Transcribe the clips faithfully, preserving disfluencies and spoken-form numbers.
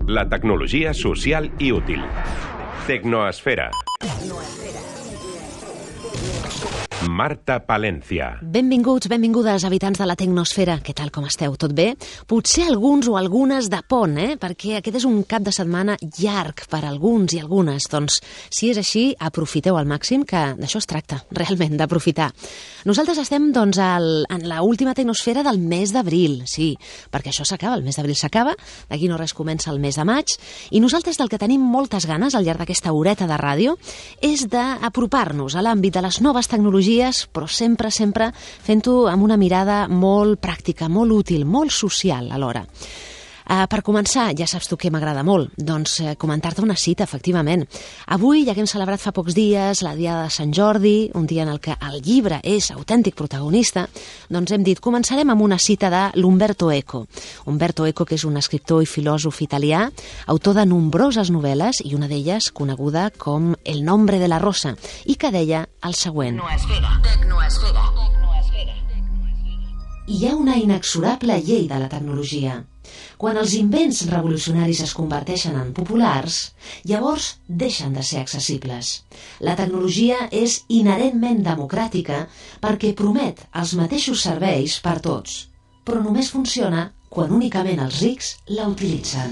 La tecnologia social i útil. Tecnoesfera. Marta Palencia. Benvinguts, benvingudes, habitants de la Tecnosfera. Què tal, com esteu? Tot bé? Potser alguns o algunes de pont, eh? Perquè aquest és un cap de setmana llarg per a alguns i algunes. Doncs, si és així, aprofiteu al màxim, que d'això es tracta, realment, d'aprofitar. Nosaltres estem, doncs, al, en l'última Tecnosfera del mes d'abril, sí, perquè això s'acaba, el mes d'abril s'acaba, d'aquí no res comença el mes de maig, i nosaltres del que tenim moltes ganes al llarg d'aquesta horeta de ràdio és d'apropar-nos a l'àmbit de les noves tecnologies, però sempre, sempre fent-ho amb una mirada molt pràctica, molt útil, molt social alhora. Uh, per començar, ja saps tu què m'agrada molt, doncs uh, comentar-te una cita, efectivament. Avui, ja que hem celebrat fa pocs dies la Diada de Sant Jordi, un dia en el que el llibre és autèntic protagonista, doncs hem dit, començarem amb una cita de l'Umberto Eco. Umberto Eco, que és un escriptor i filòsof italià, autor de nombroses novel·les, i una d'elles coneguda com El nombre de la rosa, i que deia el següent. Tecnoesfera, tecnoesfera, tecnoesfera. Hi ha una inexorable llei de la tecnologia. Quan els invents revolucionaris es converteixen en populars, llavors deixen de ser accessibles. La tecnologia és inherentment democràtica perquè promet els mateixos serveis per tots, però només funciona quan únicament els rics la utilitzen.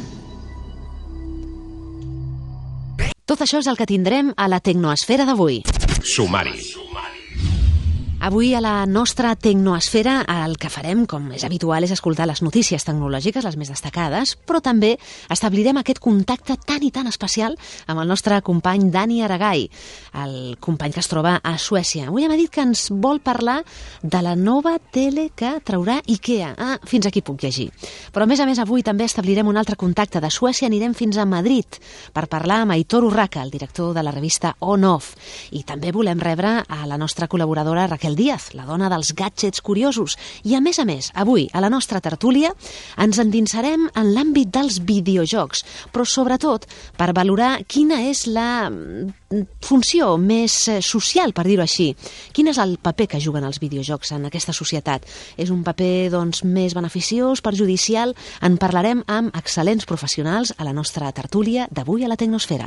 Tot això és el que tindrem a la Tecnoesfera d'avui. Sumari. Avui a la nostra Tecnoesfera el que farem, com és habitual, és escoltar les notícies tecnològiques, les més destacades, però també establirem aquest contacte tan i tan especial amb el nostre company Dani Aragai, el company que es troba a Suècia. Avui hem dit que ens vol parlar de la nova tele que traurà IKEA. Ah, fins aquí puc llegir. Però a més a més avui també establirem un altre contacte. De Suècia anirem fins a Madrid per parlar amb Aitor Urraca, el director de la revista On Off. I també volem rebre a la nostra col·laboradora Raquel Díaz, la dona dels gadgets curiosos. I a més a més, avui, a la nostra tertúlia, ens endinsarem en l'àmbit dels videojocs, però sobretot per valorar quina és la funció més social, per dir-ho així. Quin és el paper que juguen els videojocs en aquesta societat? És un paper, doncs, més beneficiós, perjudicial? En parlarem amb excel·lents professionals a la nostra tertúlia d'avui a la Tecnosfera.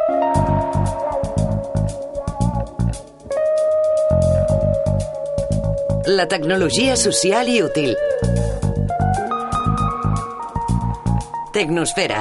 La tecnologia social i útil. Tecnosfera.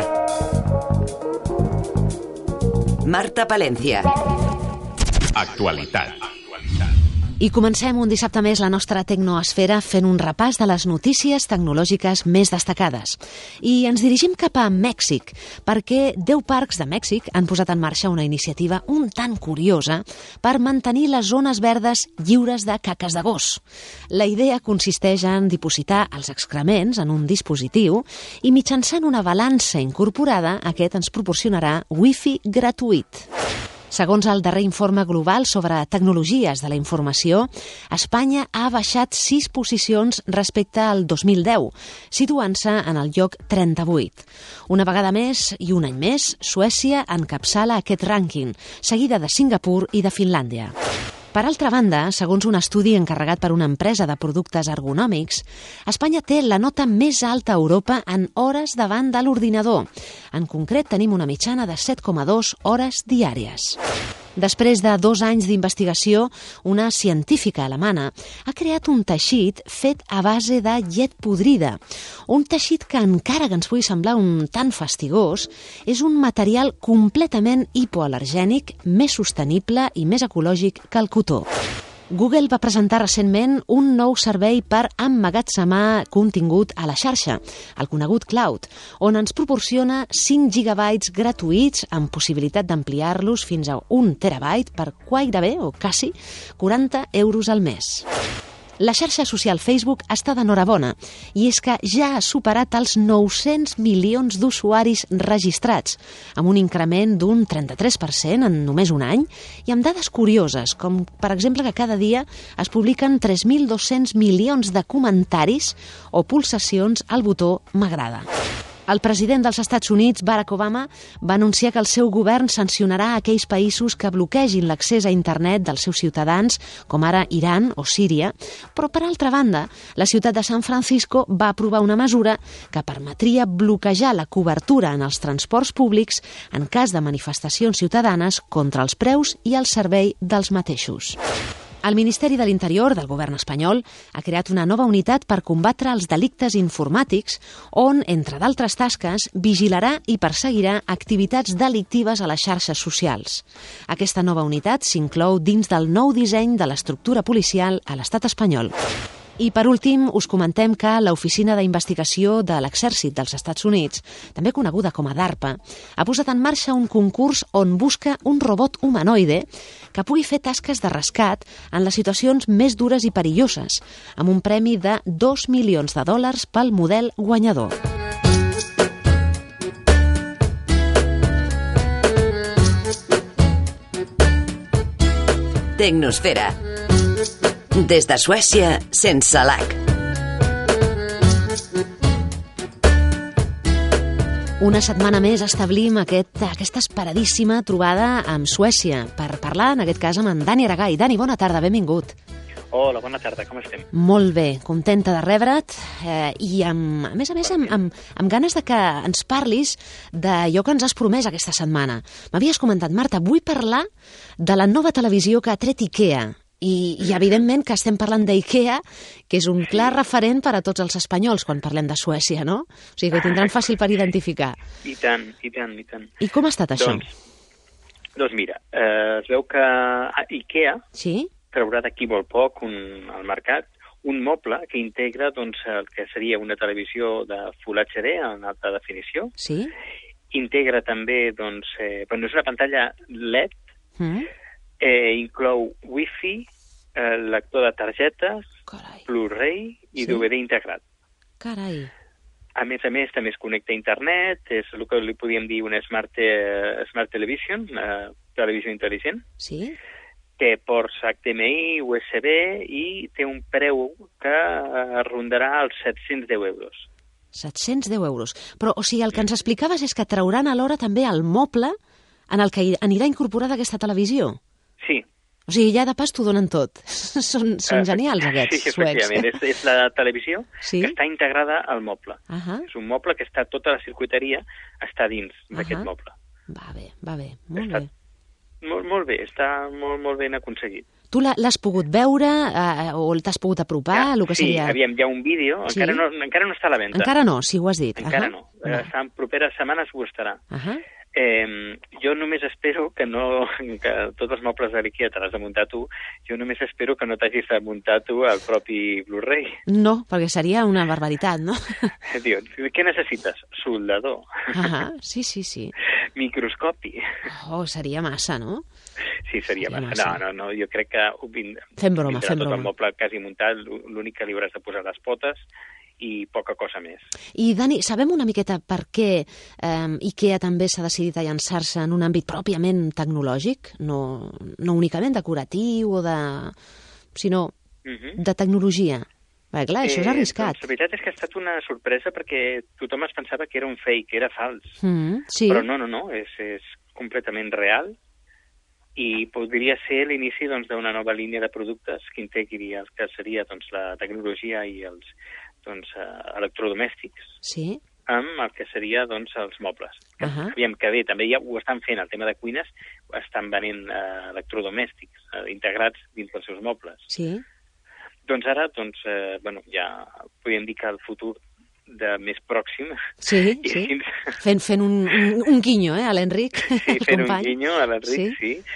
Marta Palencia. Actualitat. I comencem un dissabte més la nostra Tecnoesfera fent un repàs de les notícies tecnològiques més destacades. I ens dirigim cap a Mèxic, perquè deu parcs de Mèxic han posat en marxa una iniciativa un tant curiosa per mantenir les zones verdes lliures de caques de gos. La idea consisteix en dipositar els excrements en un dispositiu i mitjançant una balança incorporada, aquest ens proporcionarà wifi gratuït. Segons el darrer informe global sobre tecnologies de la informació, Espanya ha baixat sis posicions respecte al dos mil deu, situant-se en el lloc trenta-vuit. Una vegada més i un any més, Suècia encapçala aquest rànquing, seguida de Singapur i de Finlàndia. Per altra banda, segons un estudi encarregat per una empresa de productes ergonòmics, Espanya té la nota més alta a Europa en hores davant de l'ordinador. En concret, tenim una mitjana de set coma dos hores diàries. Després de dos anys d'investigació, una científica alemana ha creat un teixit fet a base de llet podrida. Un teixit que, encara que ens pugui semblar un tant fastigós, és un material completament hipoal·lergènic, més sostenible i més ecològic que el cotó. Google va presentar recentment un nou servei per emmagatzemar contingut a la xarxa, el conegut Cloud, on ens proporciona cinc gigabytes gratuïts amb possibilitat d'ampliar-los fins a un terabyte per gairebé, o quasi, quaranta euros al mes. La xarxa social Facebook està d'enhorabona, i és que ja ha superat els nou-cents milions d'usuaris registrats, amb un increment d'un trenta-tres per cent en només un any, i amb dades curioses, com per exemple que cada dia es publiquen tres mil dos-cents milions de comentaris o pulsacions al botó m'agrada. El president dels Estats Units, Barack Obama, va anunciar que el seu govern sancionarà aquells països que bloquegin l'accés a internet dels seus ciutadans, com ara Iran o Síria, però, per altra banda, la ciutat de San Francisco va aprovar una mesura que permetria bloquejar la cobertura en els transports públics en cas de manifestacions ciutadanes contra els preus i el servei dels mateixos. El Ministeri de l'Interior del govern espanyol ha creat una nova unitat per combatre els delictes informàtics on, entre d'altres tasques, vigilarà i perseguirà activitats delictives a les xarxes socials. Aquesta nova unitat s'inclou dins del nou disseny de l'estructura policial a l'estat espanyol. I, per últim, us comentem que l'Oficina d'Investigació de l'Exèrcit dels Estats Units, també coneguda com a DARPA, ha posat en marxa un concurs on busca un robot humanoide que pugui fer tasques de rescat en les situacions més dures i perilloses, amb un premi de dos milions de dòlars pel model guanyador. Tecnosfera. Des de Suècia, sense l'H. Una setmana més establim aquest, aquesta esperadíssima trobada amb Suècia per parlar, en aquest cas, amb en Dani Aragai. Dani, bona tarda, benvingut. Hola, bona tarda, com estem? Molt bé, contenta de rebre't eh, i, amb, a més a més, amb, amb, amb ganes de que ens parlis d'allò que ens has promès aquesta setmana. M'havies comentat, Marta, vull parlar de la nova televisió que ha tret IKEA. I, i evidentment que estem parlant d'IKEA, que és un clar referent per a tots els espanyols quan parlem de Suècia, no? O sigui que ho tindran fàcil per identificar. I tant, i tant, i tant. I com ha estat això? Doncs, doncs mira, eh, es veu que IKEA sí? traurà d'aquí molt poc un, al mercat un moble que integra doncs, el que seria una televisió de Full H D en alta definició. Sí? Integra també, doncs, eh, bueno, és una pantalla L E D, Mm. eh, inclou Wi-Fi, eh, lector de targetes, Carai. Blu-ray i Sí? D V D integrat. Carai. A més a més, també es connecta a internet, és el que li podíem dir una Smart, eh, smart Television, una televisió intel·ligent, Sí? té ports H D M I, U S B i té un preu que eh, rondarà els set-cents deu euros. set-cents deu euros. Però, o sigui, el que ens explicaves és que trauran alhora també el moble en el que hi- anirà incorporada aquesta televisió. Sí. O sigui, ja de pas t'ho donen tot. són són Eh, genials, aquests sí, suecs. efectivament, és, és la televisió Sí? que està integrada al moble. Ahà. És un moble que està, tota la circuiteria està dins d'aquest Ahà. moble. Va bé, va bé, molt Està bé. Molt, molt bé, està molt, molt ben aconseguit. Tu l'ha- l'has pogut veure eh, o t'has pogut apropar? el que sí, seria... aviam, hi ha un vídeo, Sí? encara, no, encara no està a la venda. Encara no, si ho has dit. Encara Ahà. no. Eh, Va. En properes setmanes ho estarà. Ahà. Eh, jo només espero que no que tots els mobles de l'IKEA te l'has de muntar tu, jo només espero que no t'hagis de muntar tu el propi Blu-ray. No, perquè seria una barbaritat, no? Diu, què necessites? Soldador, Ahà, sí, sí, sí. microscopi. Oh, seria massa, no? Sí, seria Seria massa. massa. No, no, no, jo crec que ho vind... Fem broma, vindrà fem tot broma. el moble quasi muntat, l'únic que li hauràs de posar les potes i poca cosa més. I, Dani, sabem una miqueta per què eh, IKEA també s'ha decidit a llançar-se en un àmbit pròpiament tecnològic, no, no únicament decoratiu o de... sinó Uh -huh. de tecnologia? Perquè, clar, això és arriscat. Doncs la veritat és que ha estat una sorpresa perquè tothom es pensava que era un fake, que era fals. Mm, sí, Però no, no, no, és, és completament real i podria ser l'inici doncs, d'una nova línia de productes que integri el que seria doncs, la tecnologia i els doncs, eh, electrodomèstics sí. amb el que seria doncs, els mobles. Que, Ahà. aviam, que bé, també ja ho estan fent, el tema de cuines, estan venent eh, electrodomèstics eh, integrats dins dels seus mobles. Sí. Doncs ara, doncs, eh, bueno, ja podríem dir que el futur de més pròxim... Sí, i sí. fins- Fent, fent un, un, un guinyo, eh, a l'Enric, Sí, el fent company. un guinyo a l'Enric, Sí. sí. sí.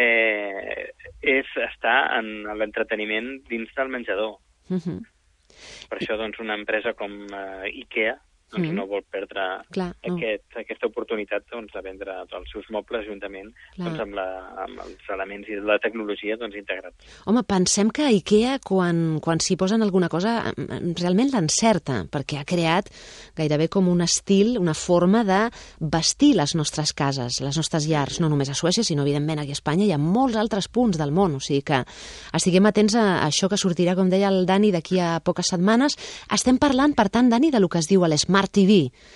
Eh, és estar en l'entreteniment dins del menjador. Mhm. Per això, doncs, una empresa com eh, IKEA doncs, Mm. no vol perdre Clar, no. aquest, aquesta oportunitat doncs, de vendre els seus mobles juntament Clar. doncs, amb, la, amb els elements i la tecnologia doncs, integrats. Home, pensem que IKEA, quan, quan s'hi posen alguna cosa, em- realment l'encerta, perquè ha creat gairebé com un estil, una forma de vestir les nostres cases, les nostres llars, no només a Suècia, sinó evidentment aquí a Espanya i a molts altres punts del món. O sigui que estiguem atents a això que sortirà, com deia el Dani, d'aquí a poques setmanes. Estem parlant, per tant, Dani, de lo que es diu l'Smart T V.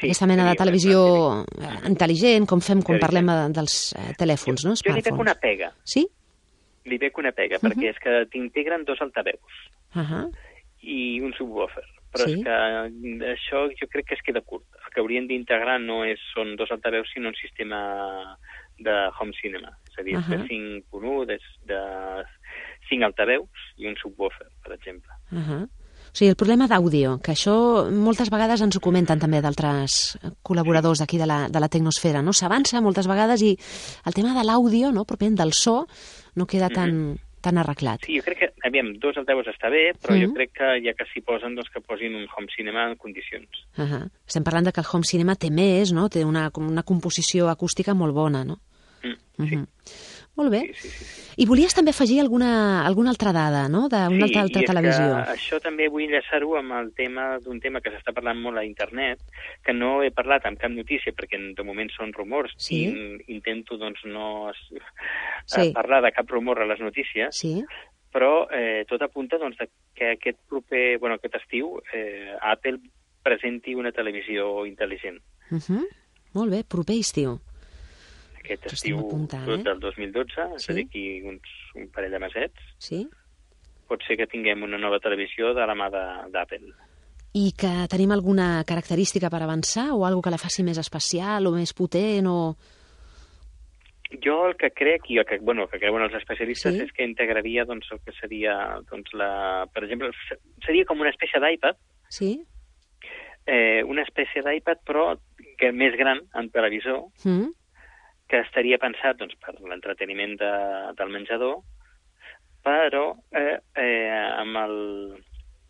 Sí, aquesta mena de seria televisió una eh, intel·ligent, com fem quan Intel·ligent. parlem eh, dels eh, telèfons, no? Jo li veig Smartphones. una pega. Sí? Li veig una pega, Mhm. perquè és que t'integren dos altaveus Uh-huh. i un subwoofer. Però Sí. és que això jo crec que es queda curt. El que haurien d'integrar no és, són dos altaveus, sinó un sistema de home cinema. És a dir, Ahà. de cinc punt u, de, de cinc altaveus i un subwoofer, per exemple. Uh-huh. O sigui, el problema d'àudio, que això moltes vegades ens ho comenten també d'altres col·laboradors d'aquí de, la, de la tecnosfera, no? S'avança moltes vegades i el tema de l'àudio, no? Propiament del so, no queda tan, tan arreglat. Sí, jo crec que, aviam, dos altaveus està bé, però Mhm. jo crec que ja que s'hi posen, doncs que posin un home cinema en condicions. Uh-huh. Estem parlant de que el home cinema té més, no? Té una, com una composició acústica molt bona, no? Mm, sí. Uh-huh. Molt bé. Sí, sí, sí, sí. I volies també afegir alguna, alguna altra dada, no?, d'una Sí, altra, altra i és televisió. que això també vull enllaçar-ho amb el tema d'un tema que s'està parlant molt a internet, que no he parlat amb cap notícia, perquè de moment són rumors, Sí. i intento doncs no es, Sí. eh, parlar de cap rumor a les notícies, Sí? però eh, tot apunta doncs, de que aquest proper, bueno, aquest estiu eh, Apple presenti una televisió intel·ligent. Uh-huh. Molt bé, proper estiu. Aquest Ho estiu estem apuntant, tot eh? del dos mil dotze, és Sí. a dir, aquí uns, un parell de mesets, Sí? pot ser que tinguem una nova televisió de la mà de- d'Apple. I que tenim alguna característica per avançar o alguna que la faci més especial o més potent o... Jo el que crec, i el que, bueno, el que creuen els especialistes, Sí. és que integraria doncs, el que seria, doncs, la, per exemple, se- seria com una espècie d'iPad, Sí? eh, una espècie d'iPad, però que més gran en televisor, Mm? que estaria pensat doncs, per l'entreteniment de, del menjador, però eh, eh, amb el,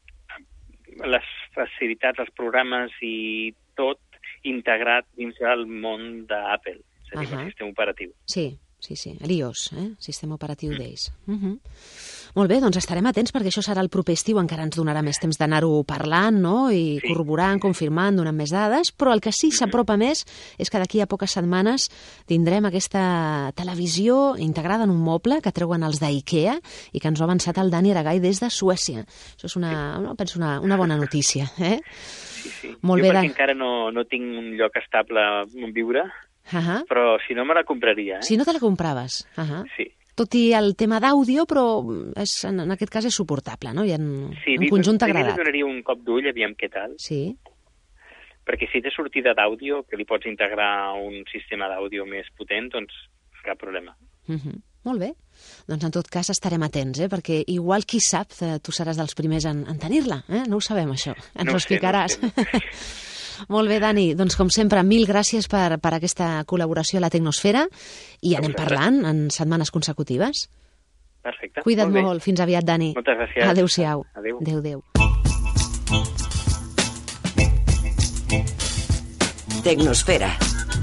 les facilitats, els programes i tot integrat dins del món d'Apple, és a dir, Ahà. el sistema operatiu. Sí, sí, sí, l'iOS, eh? Sistema operatiu d'ells. Uh -huh. Molt bé, doncs estarem atents perquè això serà el proper estiu, encara ens donarà més temps d'anar-ho parlant, no?, i Sí. corroborant, confirmant, donant més dades, però el que sí s'apropa més és que d'aquí a poques setmanes tindrem aquesta televisió integrada en un moble que treuen els d'IKEA i que ens ho ha avançat el Dani Aragay des de Suècia. Això és una, no, penso una, una bona notícia, eh? Sí, sí. Molt jo bé, perquè Dan. encara no, no tinc un lloc estable on viure, Uh -huh. però si no me la compraria, eh? Si no te la compraves. Uh -huh. Sí. Tot i el tema d'àudio, però és, en, en aquest cas és suportable, no? I en, Sí, en conjunt t'ha primer li agradat. donaria un cop d'ull, aviam què tal, Sí, perquè si té sortida d'àudio, que li pots integrar un sistema d'àudio més potent, doncs cap problema. uh -huh. Molt bé. Doncs en tot cas estarem atents, eh? Perquè igual, qui sap, eh, tu seràs dels primers en, en tenir-la, eh? No ho sabem, això. Ens No ho ho sé, no ho explicaràs. sé, no ho sé. Molt bé, Dani. Doncs, com sempre, mil gràcies per, per aquesta col·laboració a la Tecnosfera i A anem vosaltres. parlant en setmanes consecutives. Perfecte. Cuida't molt. molt. Fins aviat, Dani. Moltes gràcies. Adéu-siau. Adéu. Adéu, adéu. Tecnosfera.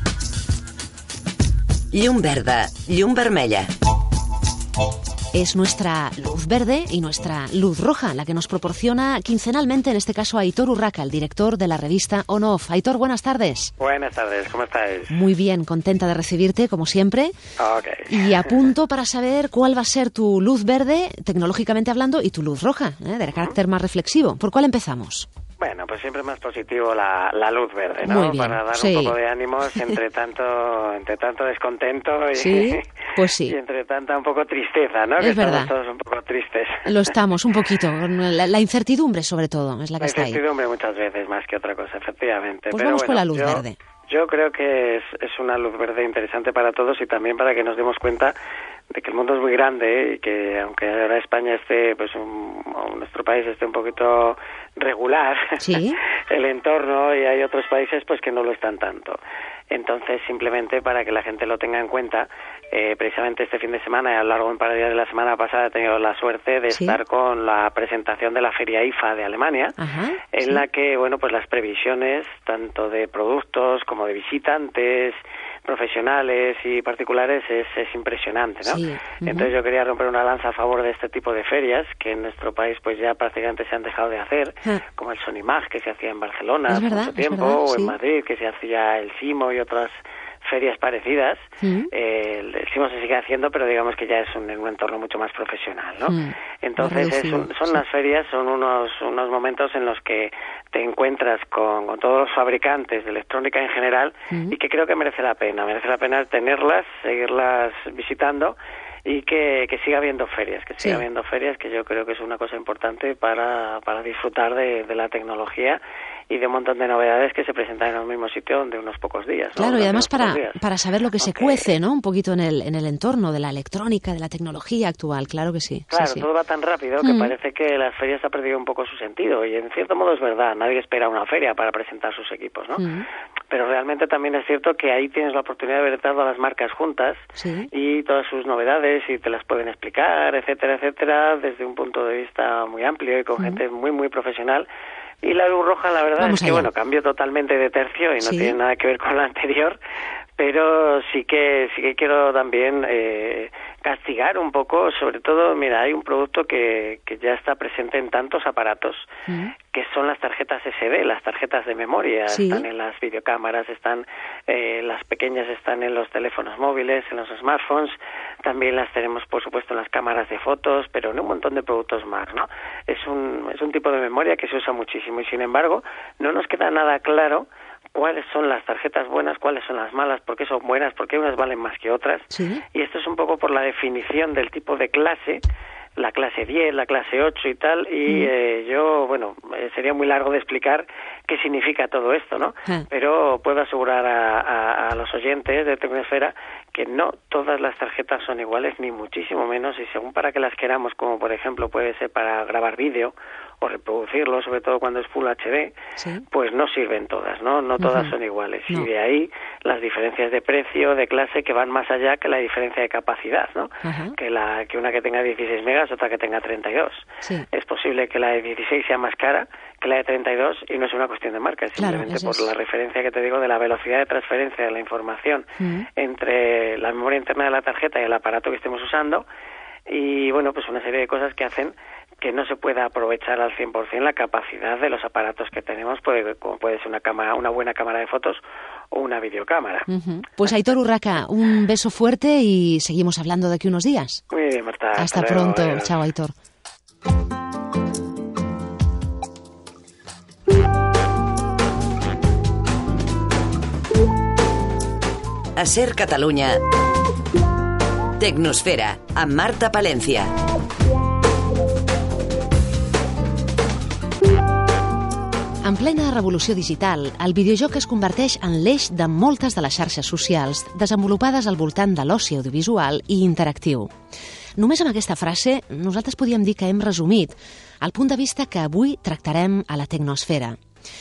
Llum verda, llum vermella. Es nuestra luz verde y nuestra luz roja, la que nos proporciona quincenalmente, en este caso, Aitor Urraca, el director de la revista On Off. Aitor, buenas tardes. Buenas tardes, ¿cómo estáis? Muy bien, contenta de recibirte, como siempre. Ok. Y a punto para saber cuál va a ser tu luz verde, tecnológicamente hablando, y tu luz roja, ¿eh? de carácter más reflexivo. ¿Por cuál empezamos? Bueno, pues siempre es más positivo la, la luz verde, ¿no? Muy bien, Para dar sí. un poco de ánimos entre tanto entre tanto descontento y, Sí, pues sí. y entre tanta un poco tristeza, ¿no? Es que verdad. estamos todos un poco tristes. Lo estamos, un poquito. La, la incertidumbre, sobre todo, es la que La está ahí. incertidumbre muchas veces, más que otra cosa, efectivamente. Pues Pero vamos con bueno, la luz yo, verde. Yo creo que es, es una luz verde interesante para todos y también para que nos demos cuenta de que el mundo es muy grande, ¿eh? Y que aunque ahora España esté, pues un, o nuestro país esté un poquito regular, Sí. el entorno, y hay otros países pues que no lo están tanto. Entonces, simplemente para que la gente lo tenga en cuenta, eh, precisamente este fin de semana y a lo largo de un par de días de la semana pasada he tenido la suerte de Sí. estar con la presentación de la Feria I F A de Alemania, Ajá, en sí. la que, bueno, pues las previsiones tanto de productos como de visitantes, profesionales y particulares es, es impresionante, ¿no? Sí, ujú. Entonces yo quería romper una lanza a favor de este tipo de ferias que en nuestro país pues ya prácticamente se han dejado de hacer, Ah. como el Sonimag que se hacía en Barcelona Es hace verdad, mucho es tiempo, verdad, o sí. en Madrid que se hacía el Simo y otras ferias parecidas. Mm. Eh, el Simo se sigue haciendo, pero digamos que ya es un, en un entorno mucho más profesional, ¿no? Mm. Entonces es un, son sí. las ferias, son unos unos momentos en los que te encuentras con, con todos los fabricantes de electrónica en general mm. y que creo que merece la pena, merece la pena tenerlas, seguirlas visitando y que, que siga habiendo ferias, que siga sí. habiendo ferias, que yo creo que es una cosa importante para, para disfrutar de, de la tecnología y de un montón de novedades que se presentan en el mismo sitio de unos pocos días, ¿no? Claro, y además para, para saber lo que okay. se cuece, ¿no? Un poquito en el, en el entorno de la electrónica, de la tecnología actual, claro que sí. Claro, sí, sí. todo va tan rápido que mm. parece que las ferias ha perdido un poco su sentido y en cierto modo es verdad, nadie espera una feria para presentar sus equipos, ¿no? Mm. Pero realmente también es cierto que ahí tienes la oportunidad de ver todas las marcas juntas ¿sí? y todas sus novedades y te las pueden explicar, etcétera, etcétera, desde un punto de vista muy amplio y con mm. gente muy, muy profesional. Y la luz roja, la verdad Vamos es que, allá. bueno, cambió totalmente de tercio y no ¿sí? tiene nada que ver con la anterior, pero sí que sí que quiero también eh, castigar un poco, sobre todo, mira, hay un producto que, que ya está presente en tantos aparatos, ¿Mm? que son las tarjetas ese de, las tarjetas de memoria, ¿sí? están en las videocámaras, están eh, las pequeñas están en los teléfonos móviles, en los smartphones, también las tenemos, por supuesto, en las cámaras de fotos, pero en un montón de productos más, ¿no? Es un, es un tipo de memoria que se usa muchísimo y, sin embargo, no nos queda nada claro cuáles son las tarjetas buenas, cuáles son las malas, por qué son buenas, por qué unas valen más que otras. ¿Sí? Y esto es un poco por la definición del tipo de clase, la clase diez, la clase ocho y tal, y mm. eh, yo, bueno, eh, sería muy largo de explicar qué significa todo esto, ¿no? Ah. Pero puedo asegurar a, a, a los oyentes de Tecnosfera que no todas las tarjetas son iguales, ni muchísimo menos, y según para que las queramos, como por ejemplo puede ser para grabar vídeo o reproducirlo, sobre todo cuando es Full H D, ¿sí? pues no sirven todas, ¿no? No todas uh-huh. son iguales. No. Y de ahí las diferencias de precio, de clase, que van más allá que la diferencia de capacidad, ¿no? Uh-huh. Que la que una que tenga dieciséis megas, otra que tenga treinta y dos. Sí. Es posible que la de dieciséis sea más cara que la de treinta y dos y no es una cuestión de marca, es simplemente claro, por es. la referencia que te digo de la velocidad de transferencia de la información uh-huh. entre la memoria interna de la tarjeta y el aparato que estemos usando. Y bueno, pues una serie de cosas que hacen que no se pueda aprovechar al cien por ciento la capacidad de los aparatos que tenemos, puede, como puede ser una cámara, una buena cámara de fotos o una videocámara. Uh-huh. Pues Aitor Urraca, un beso fuerte y seguimos hablando de aquí unos días. Muy bien, Marta. Hasta, hasta pronto. Luego, chao, Aitor. A Ser Catalunya, Tecnosfera, amb Marta Palencia. En plena revolució digital, el videojoc es converteix en l'eix de moltes de les xarxes socials desenvolupades al voltant de l'oci audiovisual i interactiu. Només amb aquesta frase, nosaltres podíem dir que hem resumit el punt de vista que avui tractarem a la Tecnosfera.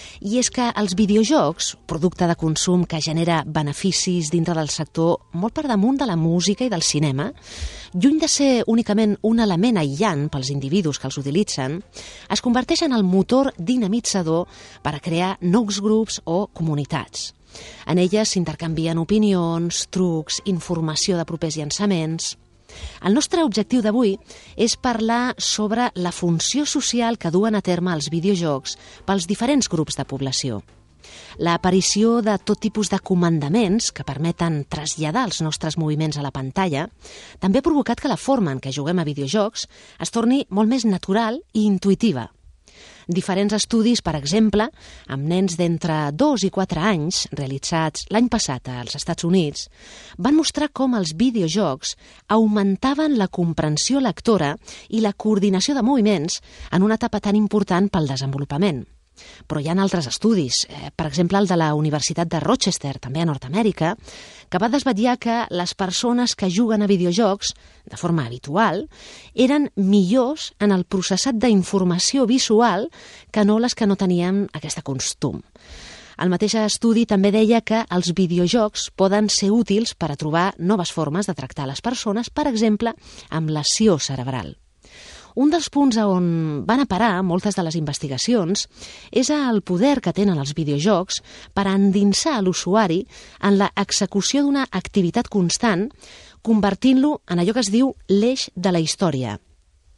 I és que els videojocs, producte de consum que genera beneficis dintre del sector molt per damunt de la música i del cinema, lluny de ser únicament un element aïllant pels individus que els utilitzen, es converteix en el motor dinamitzador per a crear nous grups o comunitats. En elles s'intercanvien opinions, trucs, informació de propers llançaments. El nostre objectiu d'avui és parlar sobre la funció social que duen a terme els videojocs pels diferents grups de població. L'aparició de tot tipus de comandaments que permeten traslladar els nostres moviments a la pantalla també ha provocat que la forma en què juguem a videojocs es torni molt més natural i intuïtiva. Diferents estudis, per exemple, amb nens d'entre dos i quatre anys, realitzats l'any passat als Estats Units, van mostrar com els videojocs augmentaven la comprensió lectora i la coordinació de moviments en una etapa tan important pel desenvolupament. Però hi ha altres estudis, eh, per exemple el de la Universitat de Rochester, també a Nord-Amèrica, que va desvetllar que les persones que juguen a videojocs de forma habitual eren millors en el processat d'informació visual que no les que no tenien aquest costum. El mateix estudi també deia que els videojocs poden ser útils per a trobar noves formes de tractar les persones, per exemple, amb lesió cerebral. Un dels punts on van a parar moltes de les investigacions és el poder que tenen els videojocs per endinsar l'usuari en l'execució d'una activitat constant, convertint-lo en allò que es diu l'eix de la història.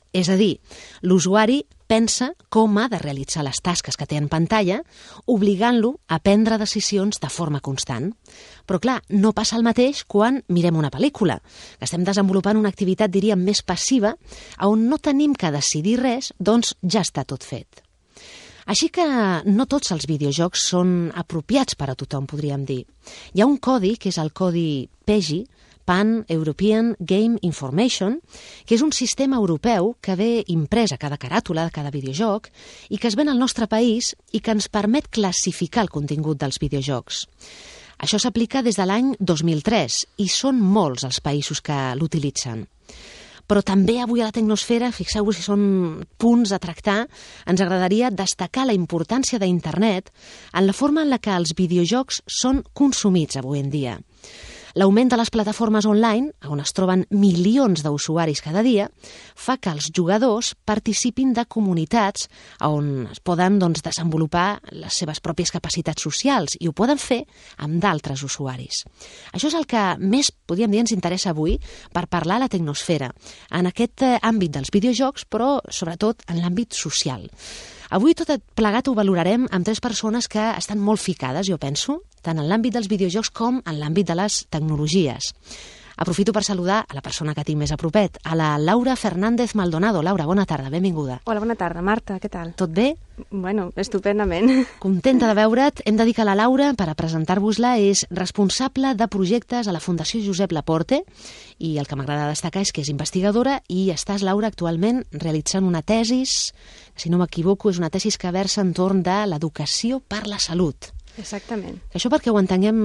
És a dir, l'usuari pensa com ha de realitzar les tasques que té en pantalla, obligant-lo a prendre decisions de forma constant. Però clar, no passa el mateix quan mirem una pel·lícula, que estem desenvolupant una activitat, diríem, més passiva, on no tenim que decidir res, doncs ja està tot fet. Així que no tots els videojocs són apropiats per a tothom, podríem dir. Hi ha un codi, que és el codi PEGI, Pan-European Game Information, que és un sistema europeu que ve imprès a cada caràtula de cada videojoc i que es ven al nostre país i que ens permet classificar el contingut dels videojocs. Això s'aplica des de l'any dos mil tres i són molts els països que l'utilitzen. Però també avui a la Tecnosfera, fixeu-vos si són punts a tractar, ens agradaria destacar la importància d'internet en la forma en la que els videojocs són consumits avui en dia. L'augment de les plataformes online, on es troben milions d'usuaris cada dia, fa que els jugadors participin de comunitats on es poden doncs, desenvolupar les seves pròpies capacitats socials i ho poden fer amb d'altres usuaris. Això és el que més, podríem dir, ens interessa avui per parlar a la Tecnosfera, en aquest àmbit dels videojocs, però sobretot en l'àmbit social. Avui tot plegat ho valorarem amb tres persones que estan molt ficades, jo penso, tant en l'àmbit dels videojocs com en l'àmbit de les tecnologies. Aprofito per saludar a la persona que tinc més a propet, a la Laura Fernández Maldonado. Laura, bona tarda, benvinguda. Hola, bona tarda. Marta, què tal? Tot bé? Bueno, estupendament. Contenta de veure't. Hem de dir que la Laura, per a presentar-vos-la, és responsable de projectes a la Fundació Josep Laporte i el que m'agrada destacar és que és investigadora i estàs, Laura, actualment realitzant una tesis, si no m'equivoco, és una tesis que versa entorn de l'educació per la salut. Exactament. Això perquè ho entenguem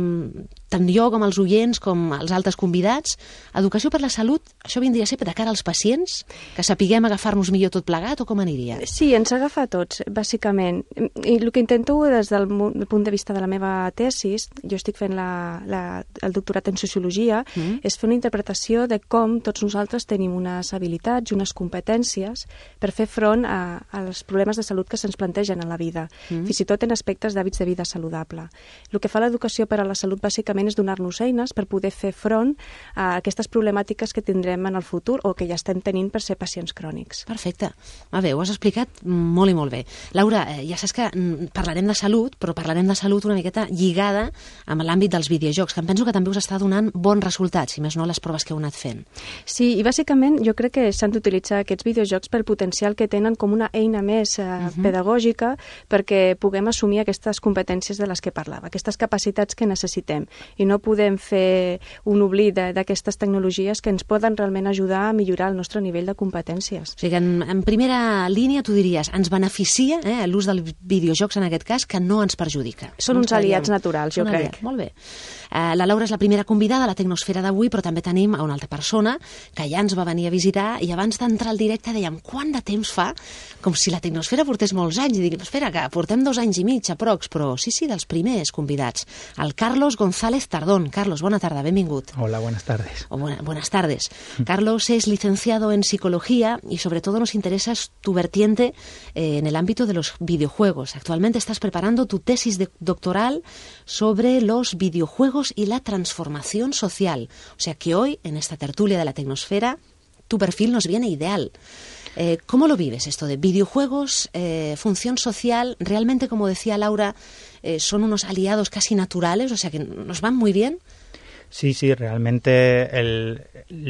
tant jo com els oients com els altres convidats. Educació per la salut, això vindria a ser de cara als pacients? Que sapiguem agafar-nos millor tot plegat o com aniria? Sí, ens agafa a tots, bàsicament. I el que intento des del punt de vista de la meva tesis, jo estic fent la, la, el doctorat en Sociologia, mm. és fer una interpretació de com tots nosaltres tenim unes habilitats i unes competències per fer front a, als problemes de salut que se'ns plantegen a la vida, mm. fins i tot en aspectes d'hàbits de vida saludable. El que fa l'educació per a la salut bàsicament és donar-nos eines per poder fer front a aquestes problemàtiques que tindrem en el futur o que ja estem tenint per ser pacients crònics. Perfecte. Va bé, ho has explicat molt i molt bé. Laura, ja saps que parlarem de salut, però parlarem de salut una miqueta lligada amb l'àmbit dels videojocs, que em penso que també us està donant bons resultats, si més no les proves que heu anat fent. Sí, i bàsicament jo crec que s'han d'utilitzar aquests videojocs pel potencial que tenen com una eina més eh, uh-huh. pedagògica perquè puguem assumir aquestes competències de les que parlava, aquestes capacitats que necessitem. I no podem fer un oblit d'aquestes tecnologies que ens poden realment ajudar a millorar el nostre nivell de competències. O sigui, en, en primera línia tu diries, ens beneficia eh, l'ús dels videojocs en aquest cas, que no ens perjudica. Són no uns aliats naturals, jo crec. Aliat. Molt bé. Uh, la Laura és la primera convidada a la Tecnosfera d'avui, però també tenim una altra persona que ja ens va venir a visitar i abans d'entrar al directe dèiem, quant de temps fa? Com si la Tecnosfera portés molts anys. I dic, espera, que portem dos anys i mig aprox, però sí, sí, dels primers convidats. El Carlos González Tardón. Carlos, bona tarda, benvingut. Hola, buenas tardes. O buena, buenas tardes. Carlos es licenciado en psicología y sobre todo nos interesa tu vertiente eh, en el ámbito de los videojuegos. Actualmente estás preparando tu tesis de doctoral sobre los videojuegos y la transformación social. O sea que hoy, en esta tertulia de la Tecnosfera, tu perfil nos viene ideal. Eh, ¿Cómo lo vives esto de videojuegos, eh, función social? Realmente, como decía Laura, eh, son unos aliados casi naturales, o sea que nos van muy bien. Sí, sí, realmente el,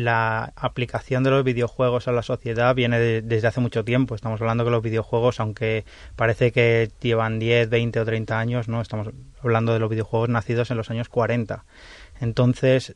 la aplicación de los videojuegos a la sociedad viene de, desde hace mucho tiempo. Estamos hablando que los videojuegos, aunque parece que llevan diez, veinte o treinta años, no, estamos hablando de los videojuegos nacidos en los años cuarenta. Entonces,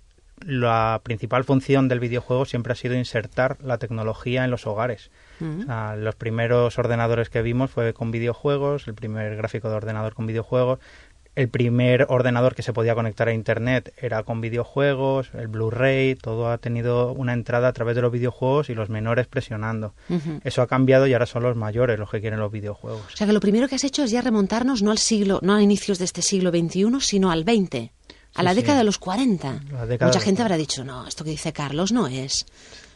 la principal función del videojuego siempre ha sido insertar la tecnología en los hogares. Uh-huh. O sea, los primeros ordenadores que vimos fue con videojuegos, el primer gráfico de ordenador con videojuegos. El primer ordenador que se podía conectar a Internet era con videojuegos, el Blu-ray, todo ha tenido una entrada a través de los videojuegos y los menores presionando. Uh-huh. Eso ha cambiado y ahora son los mayores los que quieren los videojuegos. O sea que lo primero que has hecho es ya remontarnos no al siglo, no a inicios de este siglo veintiuno, sino al veinte, a sí, la década sí. de los cuarenta. Mucha gente habrá dicho, no, esto que dice Carlos no es...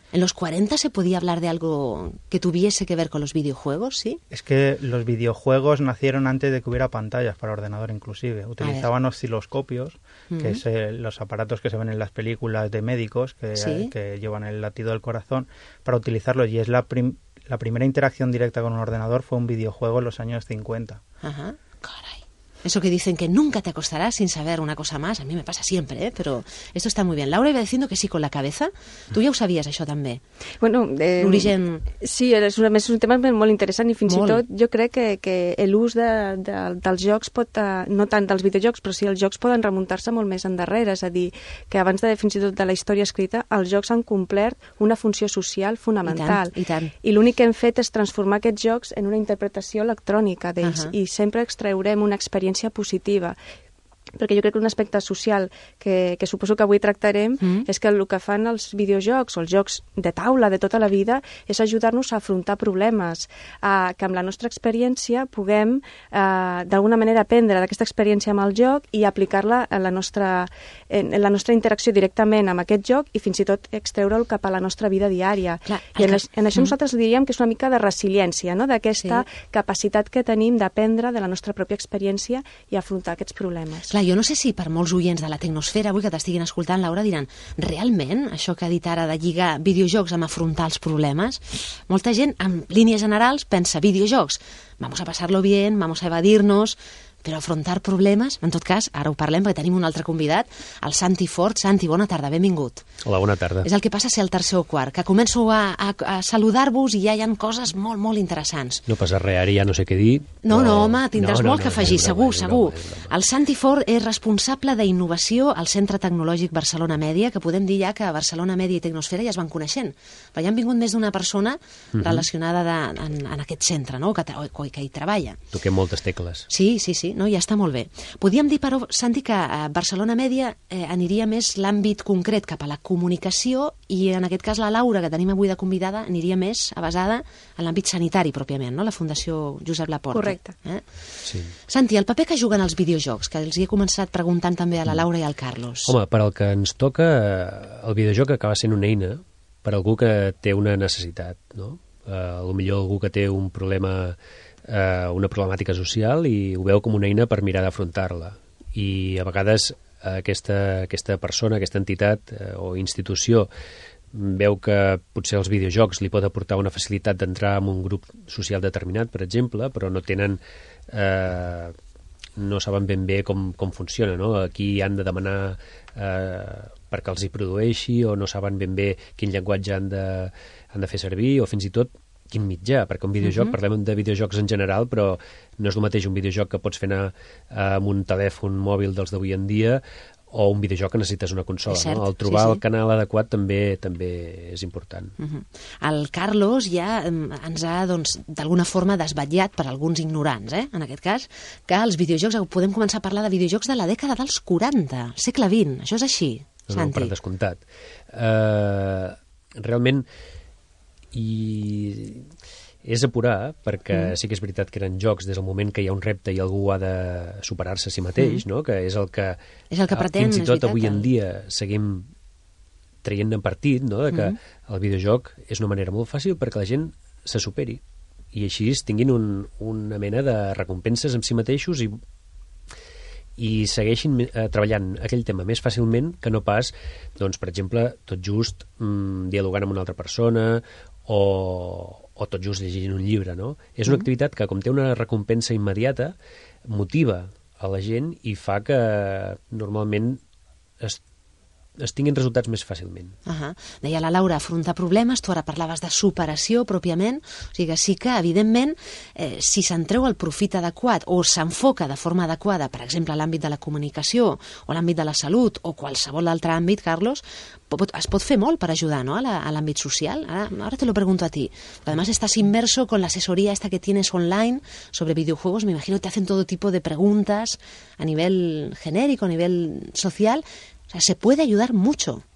¿En los cuarenta se podía hablar de algo que tuviese que ver con los videojuegos, sí? Es que los videojuegos nacieron antes de que hubiera pantallas para ordenador inclusive. Utilizaban osciloscopios, uh-huh. que es eh, los aparatos que se ven en las películas de médicos que, ¿sí? eh, que llevan el latido del corazón, para utilizarlos. Y es la, prim- la primera interacción directa con un ordenador fue un videojuego en los años cincuenta. Ajá, uh-huh. Caray. Eso que dicen que nunca te acostarás sin saber una cosa más, a mí me pasa siempre, ¿eh? Pero esto está muy bien. Laura iba diciendo que sí con la cabeza. Tu ja ho sabies, això també? Bueno, eh, l'origen... Sí, és un, és un tema molt interessant i fins molt. i tot jo crec que, que l'ús de, de, dels jocs pot, uh, no tant dels videojocs, però sí els jocs poden remuntar-se molt més endarrere, és a dir, que abans de fins i tot de la història escrita, els jocs han complert una funció social fonamental. I tant, i tant. I l'únic que hem fet és transformar aquests jocs en una interpretació electrònica d'ells, uh-huh. i sempre extraurem una experiència positiva, perquè jo crec que un aspecte social que, que suposo que avui tractarem mm. és que el que fan els videojocs o els jocs de taula de tota la vida és ajudar-nos a afrontar problemes, a, que amb la nostra experiència puguem eh, d'alguna manera aprendre d'aquesta experiència amb el joc i aplicar-la en la nostra, en, en la nostra interacció directament amb aquest joc i fins i tot extreure'l cap a la nostra vida diària. Clar, I en, que... en això mm. nosaltres diríem que és una mica de resiliència, no? D'aquesta sí. capacitat que tenim d'aprendre de la nostra pròpia experiència i afrontar aquests problemes. Clar, jo no sé si per molts oients de la tecnosfera avui que t'estiguin escoltant, Laura, diran realment això que ha dit ara de lligar videojocs amb afrontar els problemes? Molta gent, en línies generals, pensa videojocs, vamos a pasarlo bien, vamos a evadirnos, però afrontar problemes, en tot cas, ara ho parlem perquè tenim un altre convidat, el Santi Fort. Santi, bona tarda, benvingut. Hola, bona tarda. És el que passa a ser el tercer o quart, que començo a, a, a saludar-vos i ja hi ha coses molt, molt interessants. No passa res, ara ja no sé què dir. No, però... no, home, tindràs no, no, molt no, que afegir, no, segur, no, segur. No, no, no. El Santi Fort és responsable d'innovació al Centre Tecnològic Barcelona Mèdia, que podem dir ja que Barcelona Mèdia i Tecnosfera ja es van coneixent, però ja han vingut més d'una persona uh-huh. relacionada de, en, en aquest centre, no? que, que, que hi treballa. Toquem moltes tecles. Sí, sí, sí, no, ja està molt bé. Podríem dir, però, Santi, que a Barcelona Mèdia eh, aniria més l'àmbit concret cap a la comunicació i, en aquest cas, la Laura, que tenim avui de convidada, aniria més avasada en l'àmbit sanitari, pròpiament, no? La Fundació Josep Laporta. Correcte. Eh? Sí. Santi, el paper que juguen els videojocs, que els hi he començat preguntant també a la Laura i al Carlos. Home, per al que ens toca, el videojoc acaba sent una eina per a algú que té una necessitat, no? Uh, potser algú que té un problema, uh, una problemàtica social i ho veu com una eina per mirar d'afrontar-la. I a vegades uh, aquesta, aquesta persona, aquesta entitat uh, o institució veu que potser els videojocs li pot aportar una facilitat d'entrar en un grup social determinat, per exemple, però no tenen... Uh, no saben ben bé com, com funciona, no? Aquí han de demanar eh, perquè els hi produeixi, o no saben ben bé quin llenguatge han de, han de fer servir, o fins i tot quin mitjà, perquè un videojoc, uh-huh. parlem de videojocs en general, però no és el mateix un videojoc que pots fer anar eh, amb un telèfon mòbil dels d'avui en dia, o un videojoc que necessites una consola. Cert, no? El trobar sí, sí. el canal adequat també també és important. Uh-huh. El Carlos ja eh, ens ha, doncs, d'alguna forma desvetllat per alguns ignorants, eh? en aquest cas, que els videojocs, podem començar a parlar de videojocs de la dècada dels quaranta, segle vint, això és així, no, Santi? No, per descomptat. Uh, realment, i... és apurar, perquè mm. sí que és veritat que eren jocs des del moment que hi ha un repte i algú ha de superar-se a si mateix, mm. no? Que és el que, és el que pretén, fins i tot veritat, avui en el... dia seguim traient en partit, no? De que mm. el videojoc és una manera molt fàcil perquè la gent se superi i així tinguin un, una mena de recompenses amb si mateixos i i segueixin eh, treballant aquell tema més fàcilment que no pas, doncs, per exemple, tot just mm, dialogant amb una altra persona o, o tot just llegint un llibre, no? És una mm. activitat que, com té una recompensa immediata, motiva a la gent i fa que normalment es es tinguin resultats més fàcilment. Uh-huh. Deia la Laura, afrontar problemes, tu ara parlaves de superació pròpiament, o sigui que sí que, evidentment, eh, si se'n treu el profit adequat o s'enfoca de forma adequada, per exemple, a l'àmbit de la comunicació o l'àmbit de la salut o qualsevol altre àmbit, Carlos, pot, es pot fer molt per ajudar, ¿no? a l'àmbit social. Ahora, ahora te lo pregunto a ti. Además estás inmerso con la asesoría esta que tienes online sobre videojuegos, me imagino que te hacen todo tipo de preguntas a nivel genérico, a nivel social. O sea, se puede ayudar mucho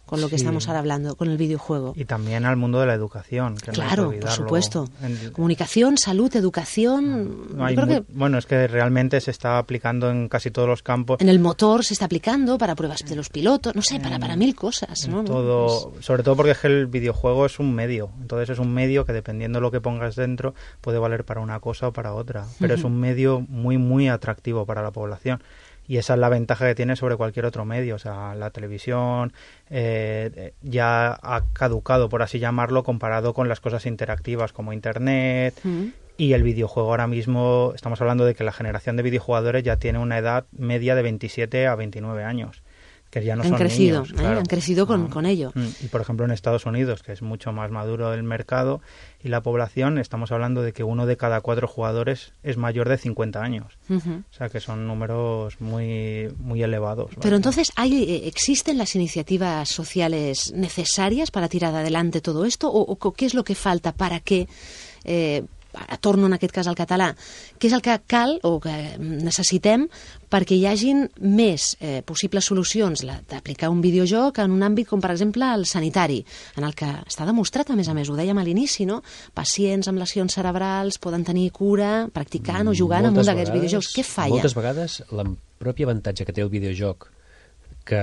con lo que sí. estamos ahora hablando, con el videojuego. Y también al mundo de la educación. Que claro, no hay que por supuesto. En... Comunicación, salud, educación... No hay Yo creo muy... que... Bueno, es que realmente se está aplicando en casi todos los campos. En el motor se está aplicando para pruebas de los pilotos, no sé, para, para mil cosas. ¿no? Todo, pues... Sobre todo porque es que el videojuego es un medio. Entonces es un medio que dependiendo de lo que pongas dentro puede valer para una cosa o para otra. Pero uh-huh. es un medio muy, muy atractivo para la población. Y esa es la ventaja que tiene sobre cualquier otro medio. O sea, la televisión eh, ya ha caducado, por así llamarlo, comparado con las cosas interactivas como Internet. Uh-huh. Y el videojuego ahora mismo, estamos hablando de que la generación de videojugadores ya tiene una edad media de veintisiete a veintinueve años. Que ya no han son crecido, niños, ¿eh? claro. Han crecido con, ah. con ello. Y, por ejemplo, en Estados Unidos, que es mucho más maduro el mercado y la población, estamos hablando de que uno de cada cuatro jugadores es mayor de cincuenta años. Uh-huh. O sea, que son números muy, muy elevados. Pero ¿vale? entonces, ¿hay, ¿existen las iniciativas sociales necesarias para tirar adelante todo esto? ¿O, o qué es lo que falta para que... Eh, torno en aquest cas al català, què és el que cal o que necessitem perquè hi hagin més eh, possibles solucions la, d'aplicar un videojoc en un àmbit com per exemple el sanitari, en el que està demostrat, a més a més, ho dèiem a l'inici, no? Pacients amb lesions cerebrals poden tenir cura practicant o jugant amb un d'aquests videojocs. Què falla? Moltes vegades el propi avantatge que té el videojoc, que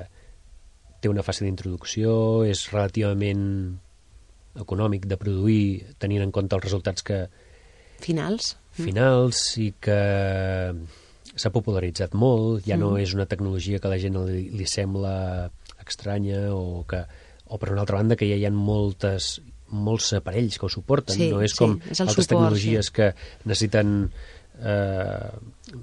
té una fase d'introducció, és relativament econòmic de produir, tenint en compte els resultats que... Finals. Finals, i que s'ha popularitzat molt, ja no mm. és una tecnologia que a la gent li, li sembla estranya, o que o per una altra banda que ja hi ha moltes, molts aparells que ho suporten, sí, no és com sí, és altres suport, tecnologies sí. que necessiten eh,